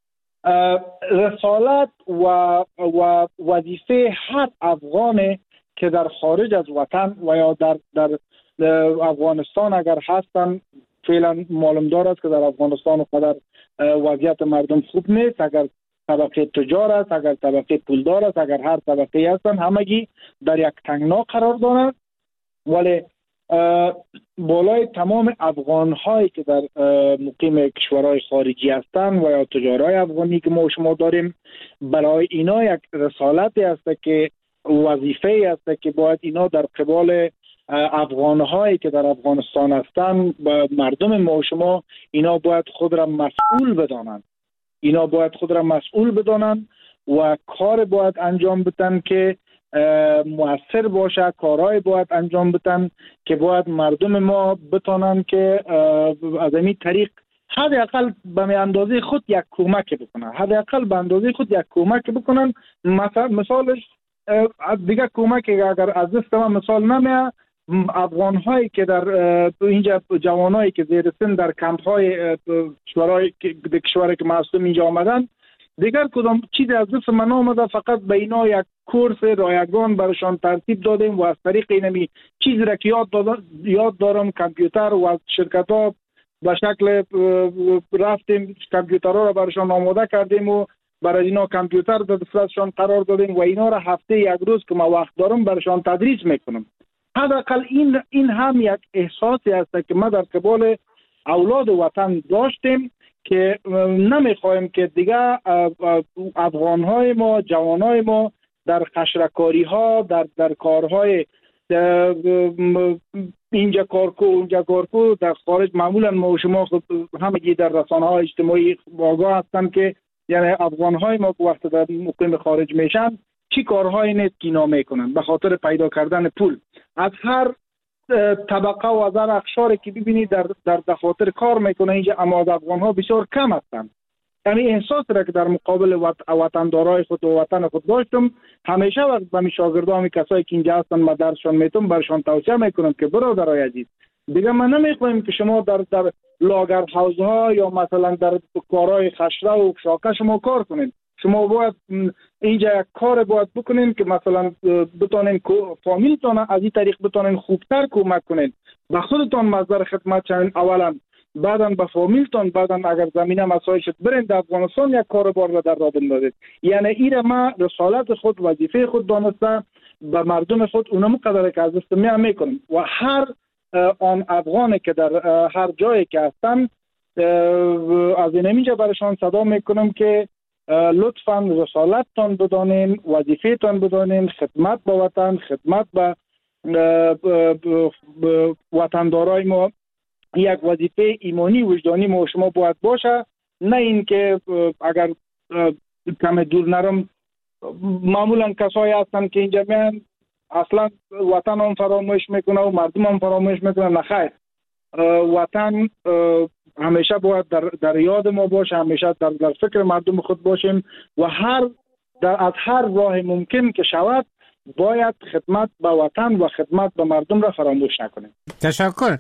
رسالت و وظیفه هر افغان که در خارج از وطن و یا در افغانستان اگر هستن، فعلا معلوم دار است که در افغانستان قدر وضعیت مردم خوب نیست، اگر طبقه تجار است، اگر طبقه پولدار است، اگر هر طبقه هستن، همگی در یک تنگنا قرار دارند. ولی بالای تمام افغان هایی که در مقیم کشورهای خارجی هستند و یا تجارای افغانی که ما شما داریم، برای اینا یک رسالتی است که وظیفه است که باید اینا در قبال افغان هایی که در افغانستان هستند، مردم ما شما، اینا باید خود را مسئول بدانند. اینا باید خود را مسئول بدانند و کار باید انجام بدن که مؤثر باشه، کارهای باید انجام بدن که باید مردم ما بتانند که از این طریق حداقل به اندازه خود یک کمک بکنن، حداقل به اندازه خود یک کمک بکنن. مثالش دیگه کمک اگر از دست من مثال نمیاد، افغان هایی که در اینجا، جوانایی که زیر سن در کمپ های کشوری که معصوم اینجا آمدن، دیگر کدام چیزی از دست من آمده، فقط به اینا یک کورس رایگان برشان ترتیب دادیم و از طریق اینمی چیزی را که یاد دارم، کامپیوتر و از شرکت ها به شکل رفتیم کامپیوترها را برشان آماده کردیم و برای اینا کامپیوتر در دستشان قرار دادیم و اینا را هفته یک روز که ما وقت دارم برشان تدریس میکنم. حداقل این هم یک احساسی است که ما در قبال اولاد وطن داشتیم که نمیخوایم که دیگه افغانهای ما، جوانهای ما در خشرکاری ها، در کارهای اینجا کارکو اونجا کارکو در خارج، معمولا ما و شما همگی در رسانه های اجتماعی آگاه هستن که یعنی افغانهای ما که وقت در مقیم خارج میشن چی کارهایی نیست که اینا میکنن به خاطر پیدا کردن پول. از هر طبقه و از هر اقشاری که ببینید در دفاتر کار میکنه اینجا، اما از افغانها بسیار کم هستن. یعنی احساس را که در مقابل وطندارای خود و وطن خود داشتم، همیشه وقت به می شاگردان کسایی که اینجا هستن ما درسشان میتونم برشان توصیه میکنم که برادرای عزیز، دیگه من نمیخوایم که شما در لاگر حوزها یا مثلا در کارهای خشره و شاکه شما کار کنین. شما باید اینجا یک کار باید بکنین که مثلا بتونین فامیلتان از این طریق بتونین خوبتر کمک کنین، به خودتان مصدر خدمت شوین. اولا بعداً به فامیلتان، بعداً اگر زمینه مسایل شد برین در افغانستان یک کاروبار را در راه بندازید. یعنی این ما رسالت خود، وظیفه خود دانسته به مردم خود اونم قدر که از دست میکنم و هر آن افغانی که در هر جایی که هستن از اینجا برشان صدا میکنم که لطفاً رسالتتان بدانین، وظیفه‌تان بدانین، خدمت به وطن، خدمت به وطندارای ما یک وظیفه ایمانی وجدانی ما شما باید باشه. نه اینکه اگر کم دور نرم معمولا کسایی هستن که اینجا میان اصلا وطن هم فراموش میکنه و مردم هم فراموش میکنه. نخیر، وطن همیشه باید در یاد ما باشه، همیشه در فکر مردم خود باشیم و از هر راه ممکن که شود باید خدمت به وطن و خدمت به مردم را فراموش نکنیم. تشکر.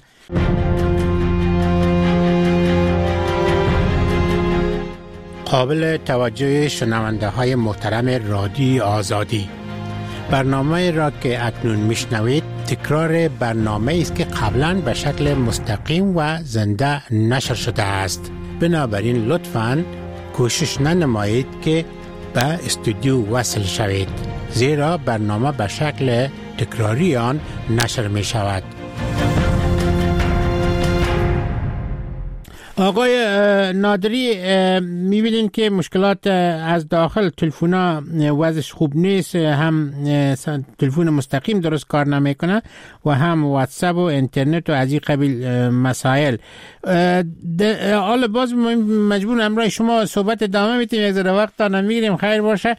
قابل توجه شنونده های محترم رادیوی آزادی، برنامه را که اکنون میشنوید تکرار برنامه است که قبلا به شکل مستقیم و زنده نشر شده است. بنابراین لطفاً کوشش ننمایید که به استودیو وصل شوید، زیرا برنامه به شکل تکراری آن نشر می شود. آقای نادری، میبینین که مشکلات از داخل تلفونا وضعش خوب نیست، هم تلفون مستقیم درست کار نمیکنه و هم واتساپ و اینترنت و از این قبیل مسائل. حالا باز مجبور امروز شما صحبت ادامه میتیم، یک ذره وقت تا نمیگیریم، خیر باشه.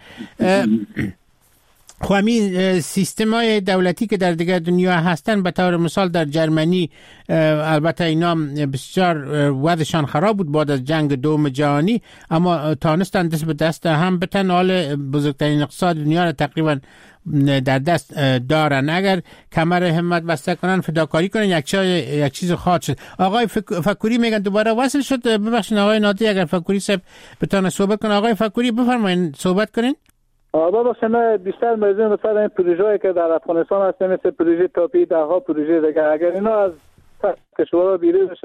خب همین سیستم های دولتی که در دیگر دنیا هستن، به طور مثال در جرمنی، البته اینا بسیار وضعشان خراب بود بعد از جنگ دوم جهانی، اما تانستن دست به دست هم بتن، حال بزرگترین اقتصاد دنیا را تقریبا در دست دارن. اگر کمر همت بسته کنن، فداکاری کنن، یک چیز خواهد شد. آقای فکوری میگن دوباره وصل شد. ببخشید آقای نادری، اگر فکوری صاحب بتونه صحبت کنه. آقای فکوری بفرمایید، صحبت کنین. بابا شما بیشتر موضوع مثلا این پروژه‌ای که در افغانستان هست، مثل پروژه تاپی، ده‌ها پروژه دیگه، اگر اینا از کشورها بیرون بشه،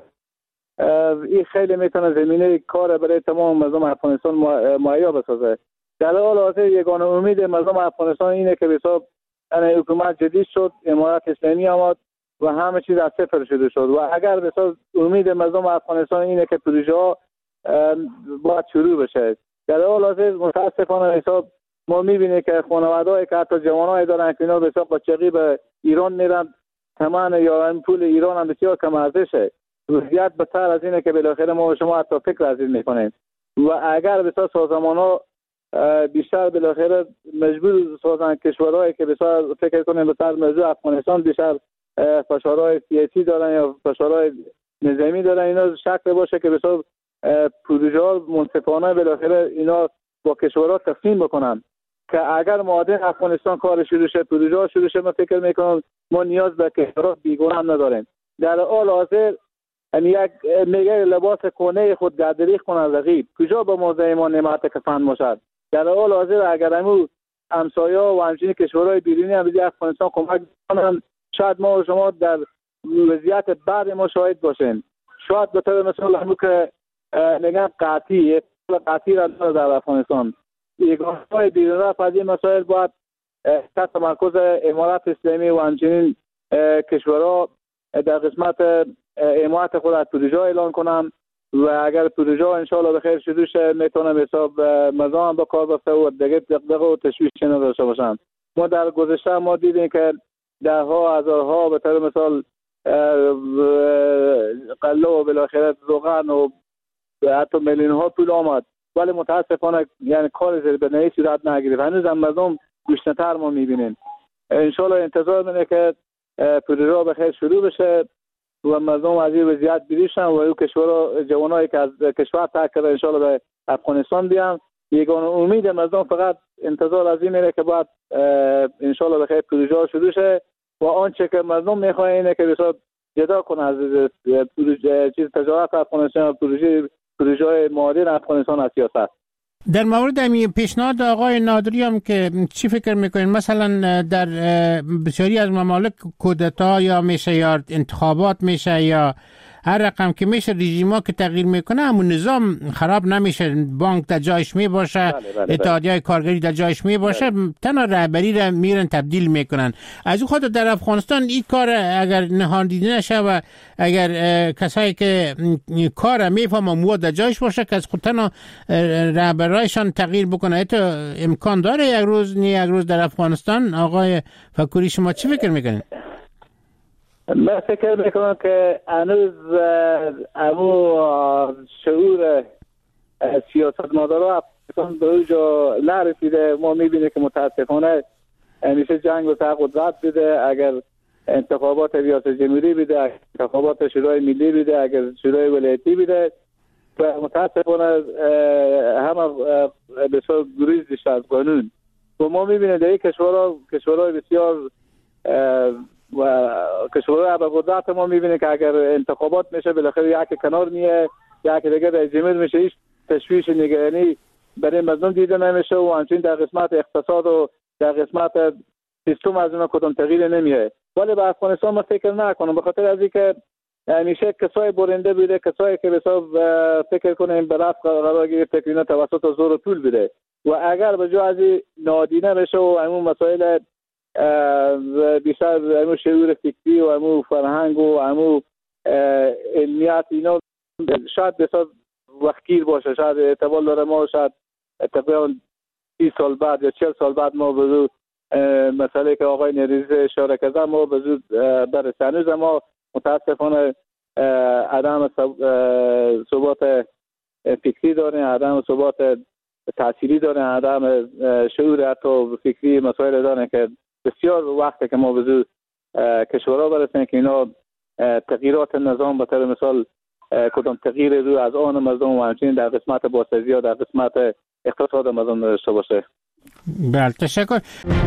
این خیلی میتونه زمینه کار برای تمام مردم افغانستان مهیا بسازه. در حال حاضر یگانه امید مردم افغانستان اینه که به حساب حکومت جدید شد، امارت اسلامی آمد و همه چیز از صفر شده شد و اگر به حساب امید مردم افغانستان اینه که پروژه‌ها باید شروع بشه. در حال حاضر متاسفانه حساب ما میبینیم که خانواده‌ای که حتی جوانای دارن که اینا به حساب قاچاقی به ایران میرن، ثمن یا این پول ایران هم بسیار کم ارزشه. وضعیت بدتر از اینه که بالاخره ما و شما حتی فکر از این میکنیم و اگر به حساب سازمان‌ها بیشتر بالاخره مجبور سازن کشورهایی که بسیار فکر کنیم به سر موضوع افغانستان بیشتر فشارهای سیاسی دارن یا فشارهای نظامی دارن، اینا شکل باشه که بسیار پروژه‌ها منصفانه بالاخره اینا با کشورها تقسیم بکنن که اگر معادن افغانستان کار شروع شه، پروژه شروع شه، من فکر میکنم ما نیاز به کشورها بیگانه هم نداریم. در حال حاضر یک میگه لباس کهنه خود گردریخ کنن رقیب، کجا به موضع ما نعمت کفن باشد. در حال حاضر اگر همون همسایه و همچنین کشورهای بیرونی هم به افغانستان کمک کنن، شاید ما و شما در وضعیت بعد ما شاهد باشیم. شاید به طور مثال همون که میگن قطعی را در افغانستان یگانه‌های بیرون رفت از این مسائل باید تحت تمرکز امارت اسلامی و همچنین کشورها در قسمت امارت خود از پروژه اعلان کنم و اگر پروژه انشاءالله به خیر شروع شه میتونم حساب مردم به کار بسته و دیگه دغدغه و تشویش نداشته باشن. ما در گذشته ما دیدیم که ده‌ها هزارها به طور مثال قله و بالاخره روغن و حتی میلیون ها پول آمد، ولی متاسفانه یعنی کار زیر به نهی صورت نگرفت. هنوز هم مردم گوشت‌تر ما میبینیم. انشالله انتظار منه که پروژه به خیر شروع بشه و مردم از این وضعیت بیریشن و او کشورها جوانایی که از کشور ترک کرده انشالله به افغانستان بیان. یگانه امید مردم فقط انتظار از این میره که بعد انشالله به خیر پروژه شروع شه و آنچه که مردم میخوان اینه که بسیار جدا کنه از چیز تجارت افغانستان و پروژه معادن افغانستان از سیاست. در مورد همین پیشنهاد آقای نادری هم که چی فکر میکنین؟ مثلا در بسیاری از ممالک کودتا یا میشه یا انتخابات میشه یا هر رقم که میشه رژیما که تغییر میکنه همون نظام خراب نمیشه، بانک در جایش می باشه، اتحادیه کارگری در جایش می باشه، تنها رهبری را میرن تبدیل میکنن. از اون خاطر در افغانستان این کار اگر نهادینه نشه و اگر کسایی که کار میفهمن مو در جایش باشه که از خود تنها رهبرایشان تغییر بکنه، تو امکان داره یک روز در افغانستان؟ آقای فکوری شما چی فکر میکنین؟ من فکر میکنم که هنوز امو شعور سیاستمدارا افغانستان به اونجا نرسیده. ما میبینیم که متاسفانه همیشه جنگ و قدرت بده. اگر انتخابات ریاست جمهوری بده، انتخابات شورای ملی بده، اگر شورای ولایتی بده، و متاسفانه همه بسیار گریز داشته از قانون. و ما میبینیم در این کشورهای بسیار و کشورهای ابرقدرت ما میبینیم که اگر انتخابات میشه بالاخره یکی کنار میه، یکی دیگه رئیس جمهور میشه، هیچ تشویش نگرانی برای مردم دیده نمیشه و همچنین در قسمت اقتصاد و در قسمت سیستم از اون کدام تغییر نمیه. ولی به افغانستان ما فکر نکنم، به خاطر از اینکه همیشه کسای برنده بوده، کسایی که بسیار فکر کنیم به رفت قرار گرفته که اینا توسط زور و طول بوده و اگر به جای از نادینه بشه و همون مسائل بیشتر همون شعور فکری و همون فرهنگ و همون علمیت اینا شاید بسیار وقتگیر باشه، شاید احتمال داره ما شاید تقریبا 30 سال بعد یا 40 سال بعد ما به زود مسئله که آقای نریزی اشاره کرده ما به زود برسه. هنوز ما متاسفانه عدم ثبات فکری داریم، عدم ثبات تأثیری داریم، عدم شعور حتی فکری مسائل داریم که بسیار وقته که ما به زود کشورها برسیم که اینا تغییرات نظام به طور مثال کدام تغییر رو از آن مردم و همچنین در قسمت بازسازی یا در قسمت اقتصاد مردم داشته باشه. بله، تشکر.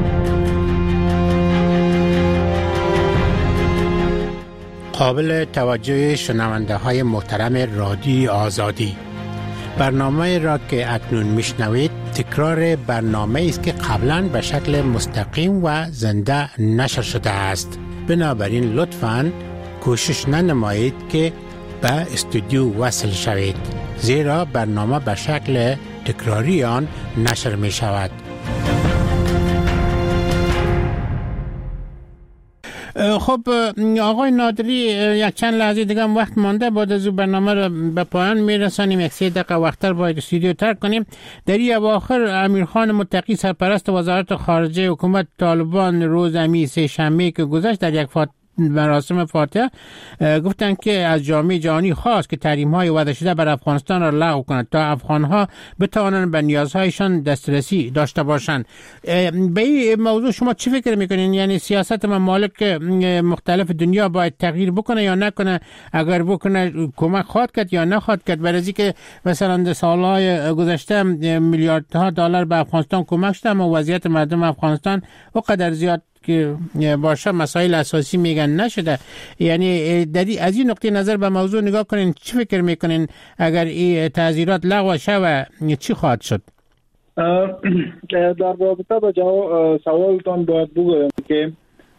قابل توجه شنونده های محترم رادیو آزادی، برنامه را که اکنون میشنوید تکرار برنامه است که قبلا به شکل مستقیم و زنده نشر شده است. بنابراین لطفاً کوشش ننمایید که به استودیو وصل شوید، زیرا برنامه به شکل تکراری آن نشر می شود. خب آقای نادری، یک چند لحظه دیگه هم وقت مانده، بعد از برنامه را به پایان میرسانیم. 1-3 دقیقه وقتر باید استودیو ترک کنیم. در این اواخر امیرخان متقی سرپرست وزارت خارجه حکومت طالبان روز سه شنبه که گذشت در یک مراسم فاتحه گفتند که از جامعه جهانی خواست که تحریم‌های وضع شده بر افغانستان را لغو کند تا افغان‌ها بتوانند به نیازهایشان دسترسی داشته باشند. به این موضوع شما چی فکر میکنین؟ یعنی سیاست ممالک مختلف دنیا باید تغییر بکنه یا نکنه؟ اگر بکنه کمک خواهد کرد یا نخواهد کرد؟ برای اینکه مثلا در سالهای گذشته میلیاردها دلار به افغانستان کمک شده اما وضعیت مردم افغانستان اونقدر زیاد که باشه مسائل اساسی میگن نشده. یعنی از این نقطه نظر به موضوع نگاه کنین، چی فکر میکنین اگر این تعزیرات لغو شود چی خواهد شد؟ در رابطه با سوالتان باید بگویم که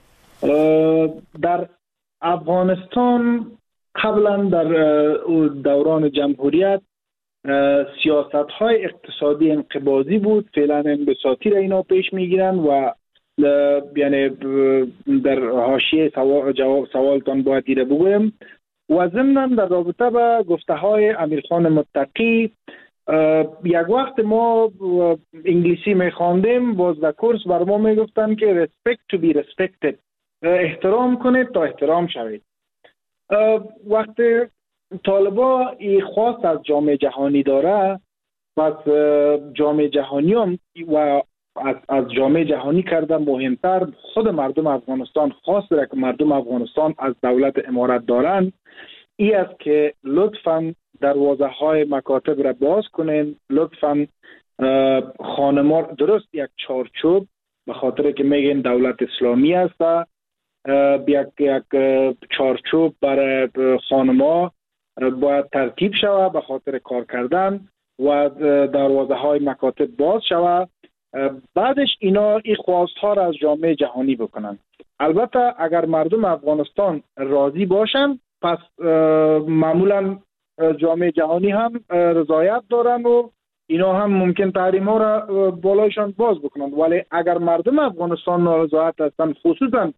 در افغانستان قبلا در دوران جمهوریت سیاست‌های اقتصادی انقباضی بود، فعلا انبساطی را اینا پیش میگیرن و یعنی در حاشیه سوالتان باید دیده بگویم. و ضمناً در رابطه با گفته های امیرخان متقی، یک وقت ما انگلیسی میخواندیم، باز در کورس بر ما میگفتن که respect to be respected، احترام کنید تا احترام شوید. وقتی طالبا این خواست از جامعه جهانی داره، پس جامعه جهانی هم و از جامعه جهانی کرده مهمتر خود مردم افغانستان خواست داره که مردم افغانستان از دولت امارت دارن، ای است که لطفاً دروازه های مکاتب را باز کنین، لطفاً خانما درست یک چارچوب، به خاطر که میگن دولت اسلامی است، یک چارچوب برای خانما باید ترتیب شود به خاطر کار کردن و دروازه های مکاتب باز شود. بعدش اینا این خواست ها را از جامعه جهانی بکنن. البته اگر مردم افغانستان راضی باشن پس معمولا جامعه جهانی هم رضایت دارن و اینا هم ممکن تحریم ها را بالایشان باز بکنند. ولی اگر مردم افغانستان نارضایت هستند، خصوصا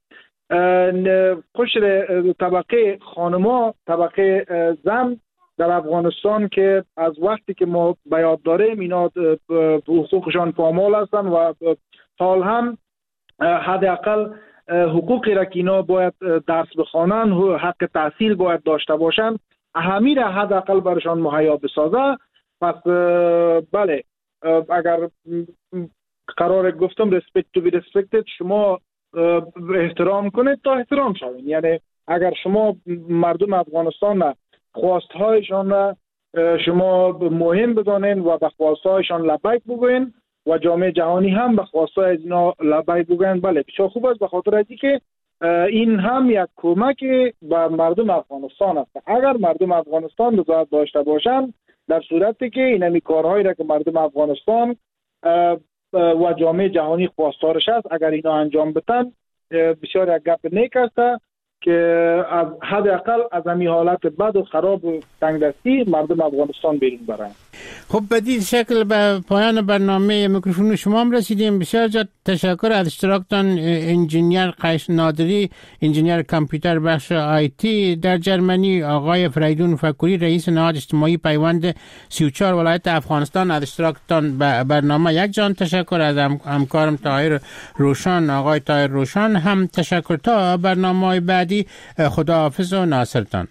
قشر طبقه خانما، طبقه زن در افغانستان که از وقتی که ما به یاد داریم اینا حقوقشان پامال هستند و حال هم حداقل حقوقی را که اینا باید درس بخوانند، حق تحصیل باید داشته باشند، همین را حداقل برشان مهیا بسازه. پس بله، اگر قرار گفتم respect to be respected، شما احترام کنید تا احترام شوید. یعنی اگر شما مردم افغانستان خواستهایشان را شما مهم بدانین و به خواستهایشان لبیک بگوین و جامعه جهانی هم به خواستهای اینا لبیک بگوین، بله بسیار خوب است، به خاطر اینکه که این هم یک کمک به مردم افغانستان است. اگر مردم افغانستان رضایت داشته باشند، در صورتی که اینمی کارهایی را که مردم افغانستان و جامعه جهانی خواستارش است اگر اینا انجام بدن، بسیار یک گپ نیک است که از حداقل از همین حالت بد و خراب و تنگدستی مردم افغانستان بیرون برند. خب بدین شکل به پایان برنامه میکروفون شما هم رسیدیم. بسیار زیاد تشکر از اشتراکتان انجینیر قیس نادری، انجینیر کامپیوتر بخش آیتی در جرمنی، آقای فریدون فکوری رئیس نهاد اجتماعی پیوند 34 ولایت افغانستان از اشتراکتان به برنامه. یک جان تشکر از همکارم طاهر روشن، آقای طاهر روشن هم تشکر. تا برنامه بعدی خداحافظ و ناصرتان.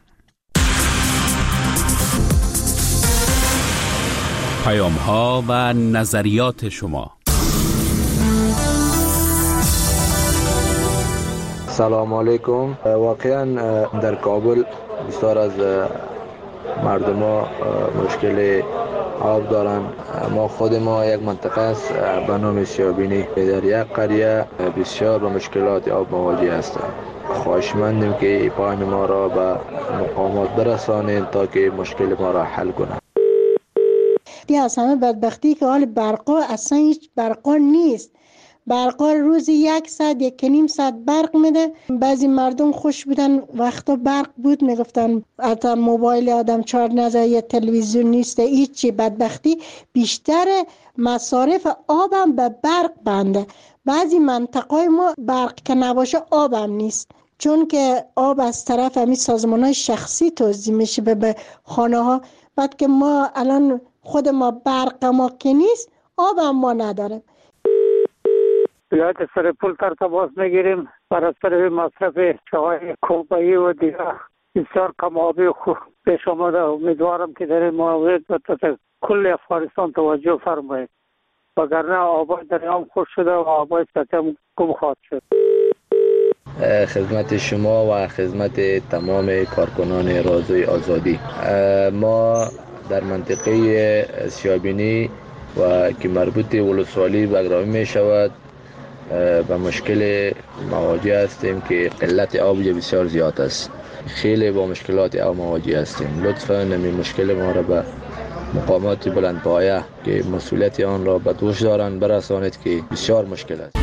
پیام ها و نظریات شما. سلام علیکم. واقعا در کابل بسیار از مردم ها مشکل آب دارن. ما خود ما یک منطقه است به نام سیابینی، در یک قریه بسیار به مشکلات آب مواجه هستند. خواهشمندیم که پیام ما را به مقامات برسانید تا که مشکل ما را حل کنند. دیگه از همه بدبختی که حال برقا اصلا هیچ برقا نیست. برقا روزی 1 ساعت 1.5 ساعت برق میده. بعضی مردم خوش بودن وقتا برق بود میگفتن حتی موبایل آدم چارج نزد، یا تلویزیون نیست، هیچی. بدبختی بیشتر مصارف آبم به برق بنده. بعضی منطقه ما برق که نباشه آبم نیست، چون که آب از طرف همین سازمان‌های شخصی توزیع میشه به خانه ها. بعد که ما الان خود ما برق ما که نیست، آب هم ما نداریم. یاد سر پول ترتباس میگیریم بر اثر مصرف چای کوبایی و دیگه بسیار کم آبی خوب پیش آمده. امیدوارم که در این مورد به کل افغانستان توجه فرمایید، وگرنه آبای دریام خوش شده و آبای سطحی هم گم خواهد شد. خدمت شما و خدمت تمام کارکنان رادیوی آزادی. ما در منطقه سیابینی و که مربوط ولسوالی بگرامی می شود به مشکل مواجه هستیم که قلت آب بسیار زیاد است. خیلی با مشکلات آب مواجه هستیم. لطفاً این مشکل ما را به مقامات بلندپایه که مسئولیت آن را به دوش دارند برسانید که بسیار مشکل است.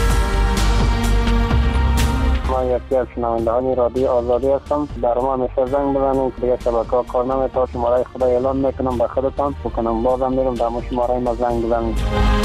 من یکی از شنوندگان رادیو آزادی هستم. در ما همیشه زنگ بزنید، دیگه شبکه‌ها کار نمی‌کنه. شماره خدا اعلام میکنم به خودتان بکنم، بازم میرم در شماره ما زنگ بزنید.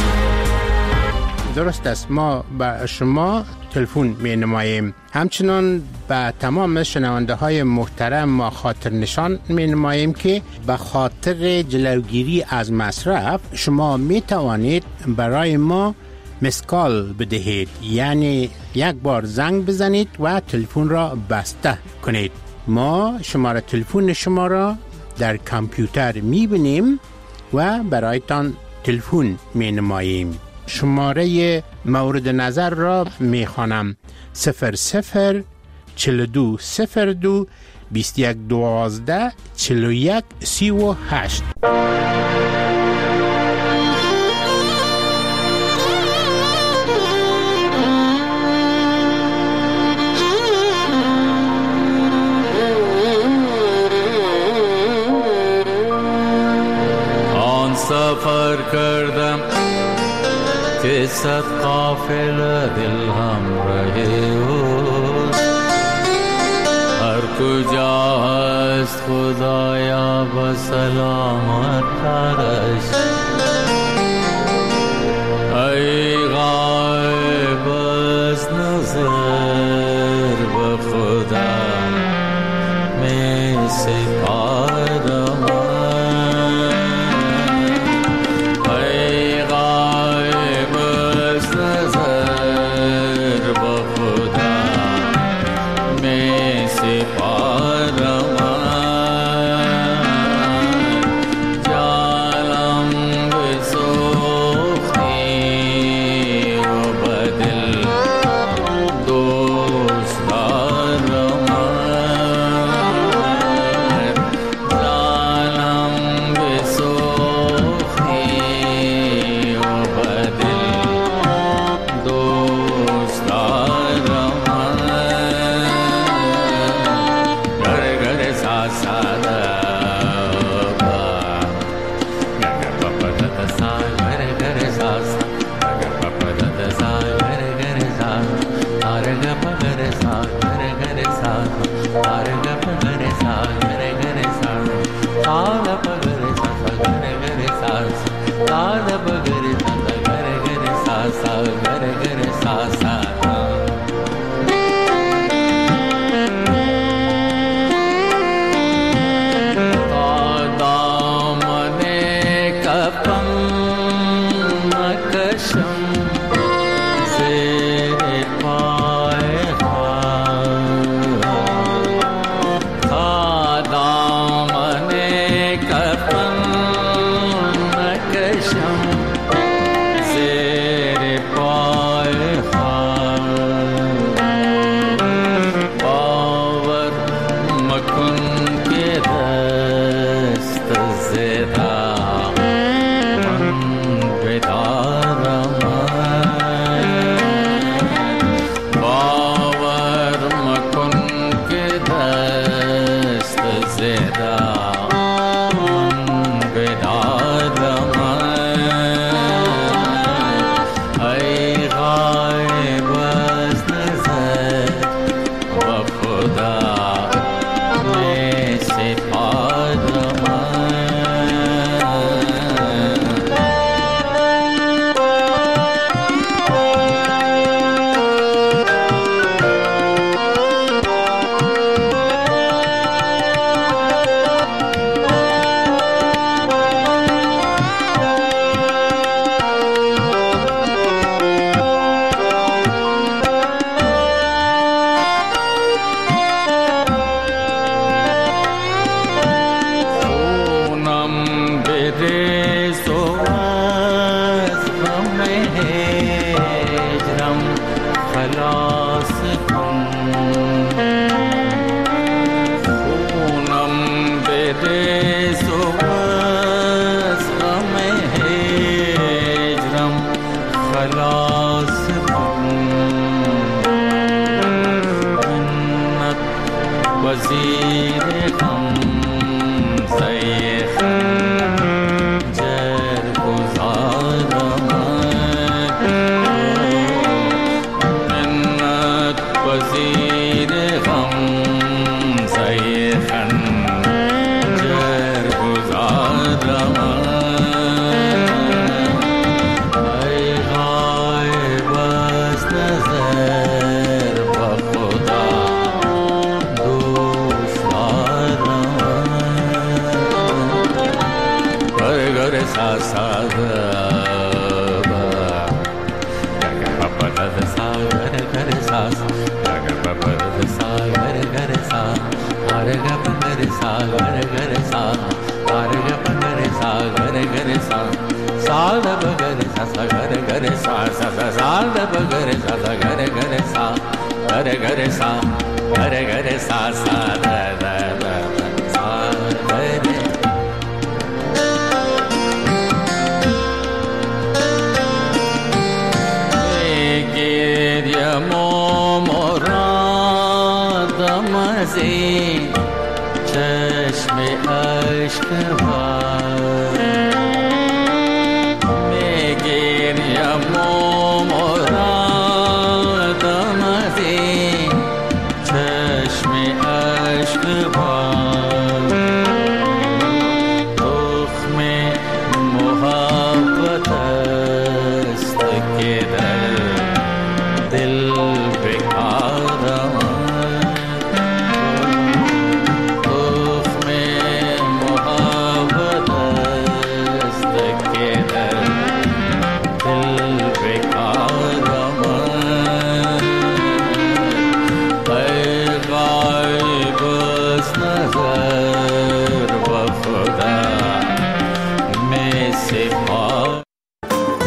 درست است، ما به شما تلفن می نماییم. همچنان به تمام شنونده های محترم ما خاطر نشان می نماییم که به خاطر جلوگیری از مصرف شما می توانید برای ما مسکال بدهید، یعنی یک بار زنگ بزنید و تلفن را بسته کنید. ما شماره تلفن شما را در کامپیوتر می بینیم و برایتان تلفن می نماییم. شماره مورد نظر را می خوانم: 00 42 02 21 12 41 38. آن سفر کردم که 100 قافله دل همراه اوست، هر کجا هست خدایا با سلامت ترش ای غایب از نظر به خدا می سپارم ای غایب از نظر به خدا می سپارم جانم بسوختی و بدل دوست دارم جانم بسوختی و بدل دوست دارم گر گر سا سا دا با گر پپا دا سا گر گر سا سا گر پپا دا سا گر گر سا آر گر پا گر سا گر گر سا آر گر پا گر سا گر گر سا آر پا گر سا گر گر سا آر پا گر سا گر گر سا گر گر سا چشم اشک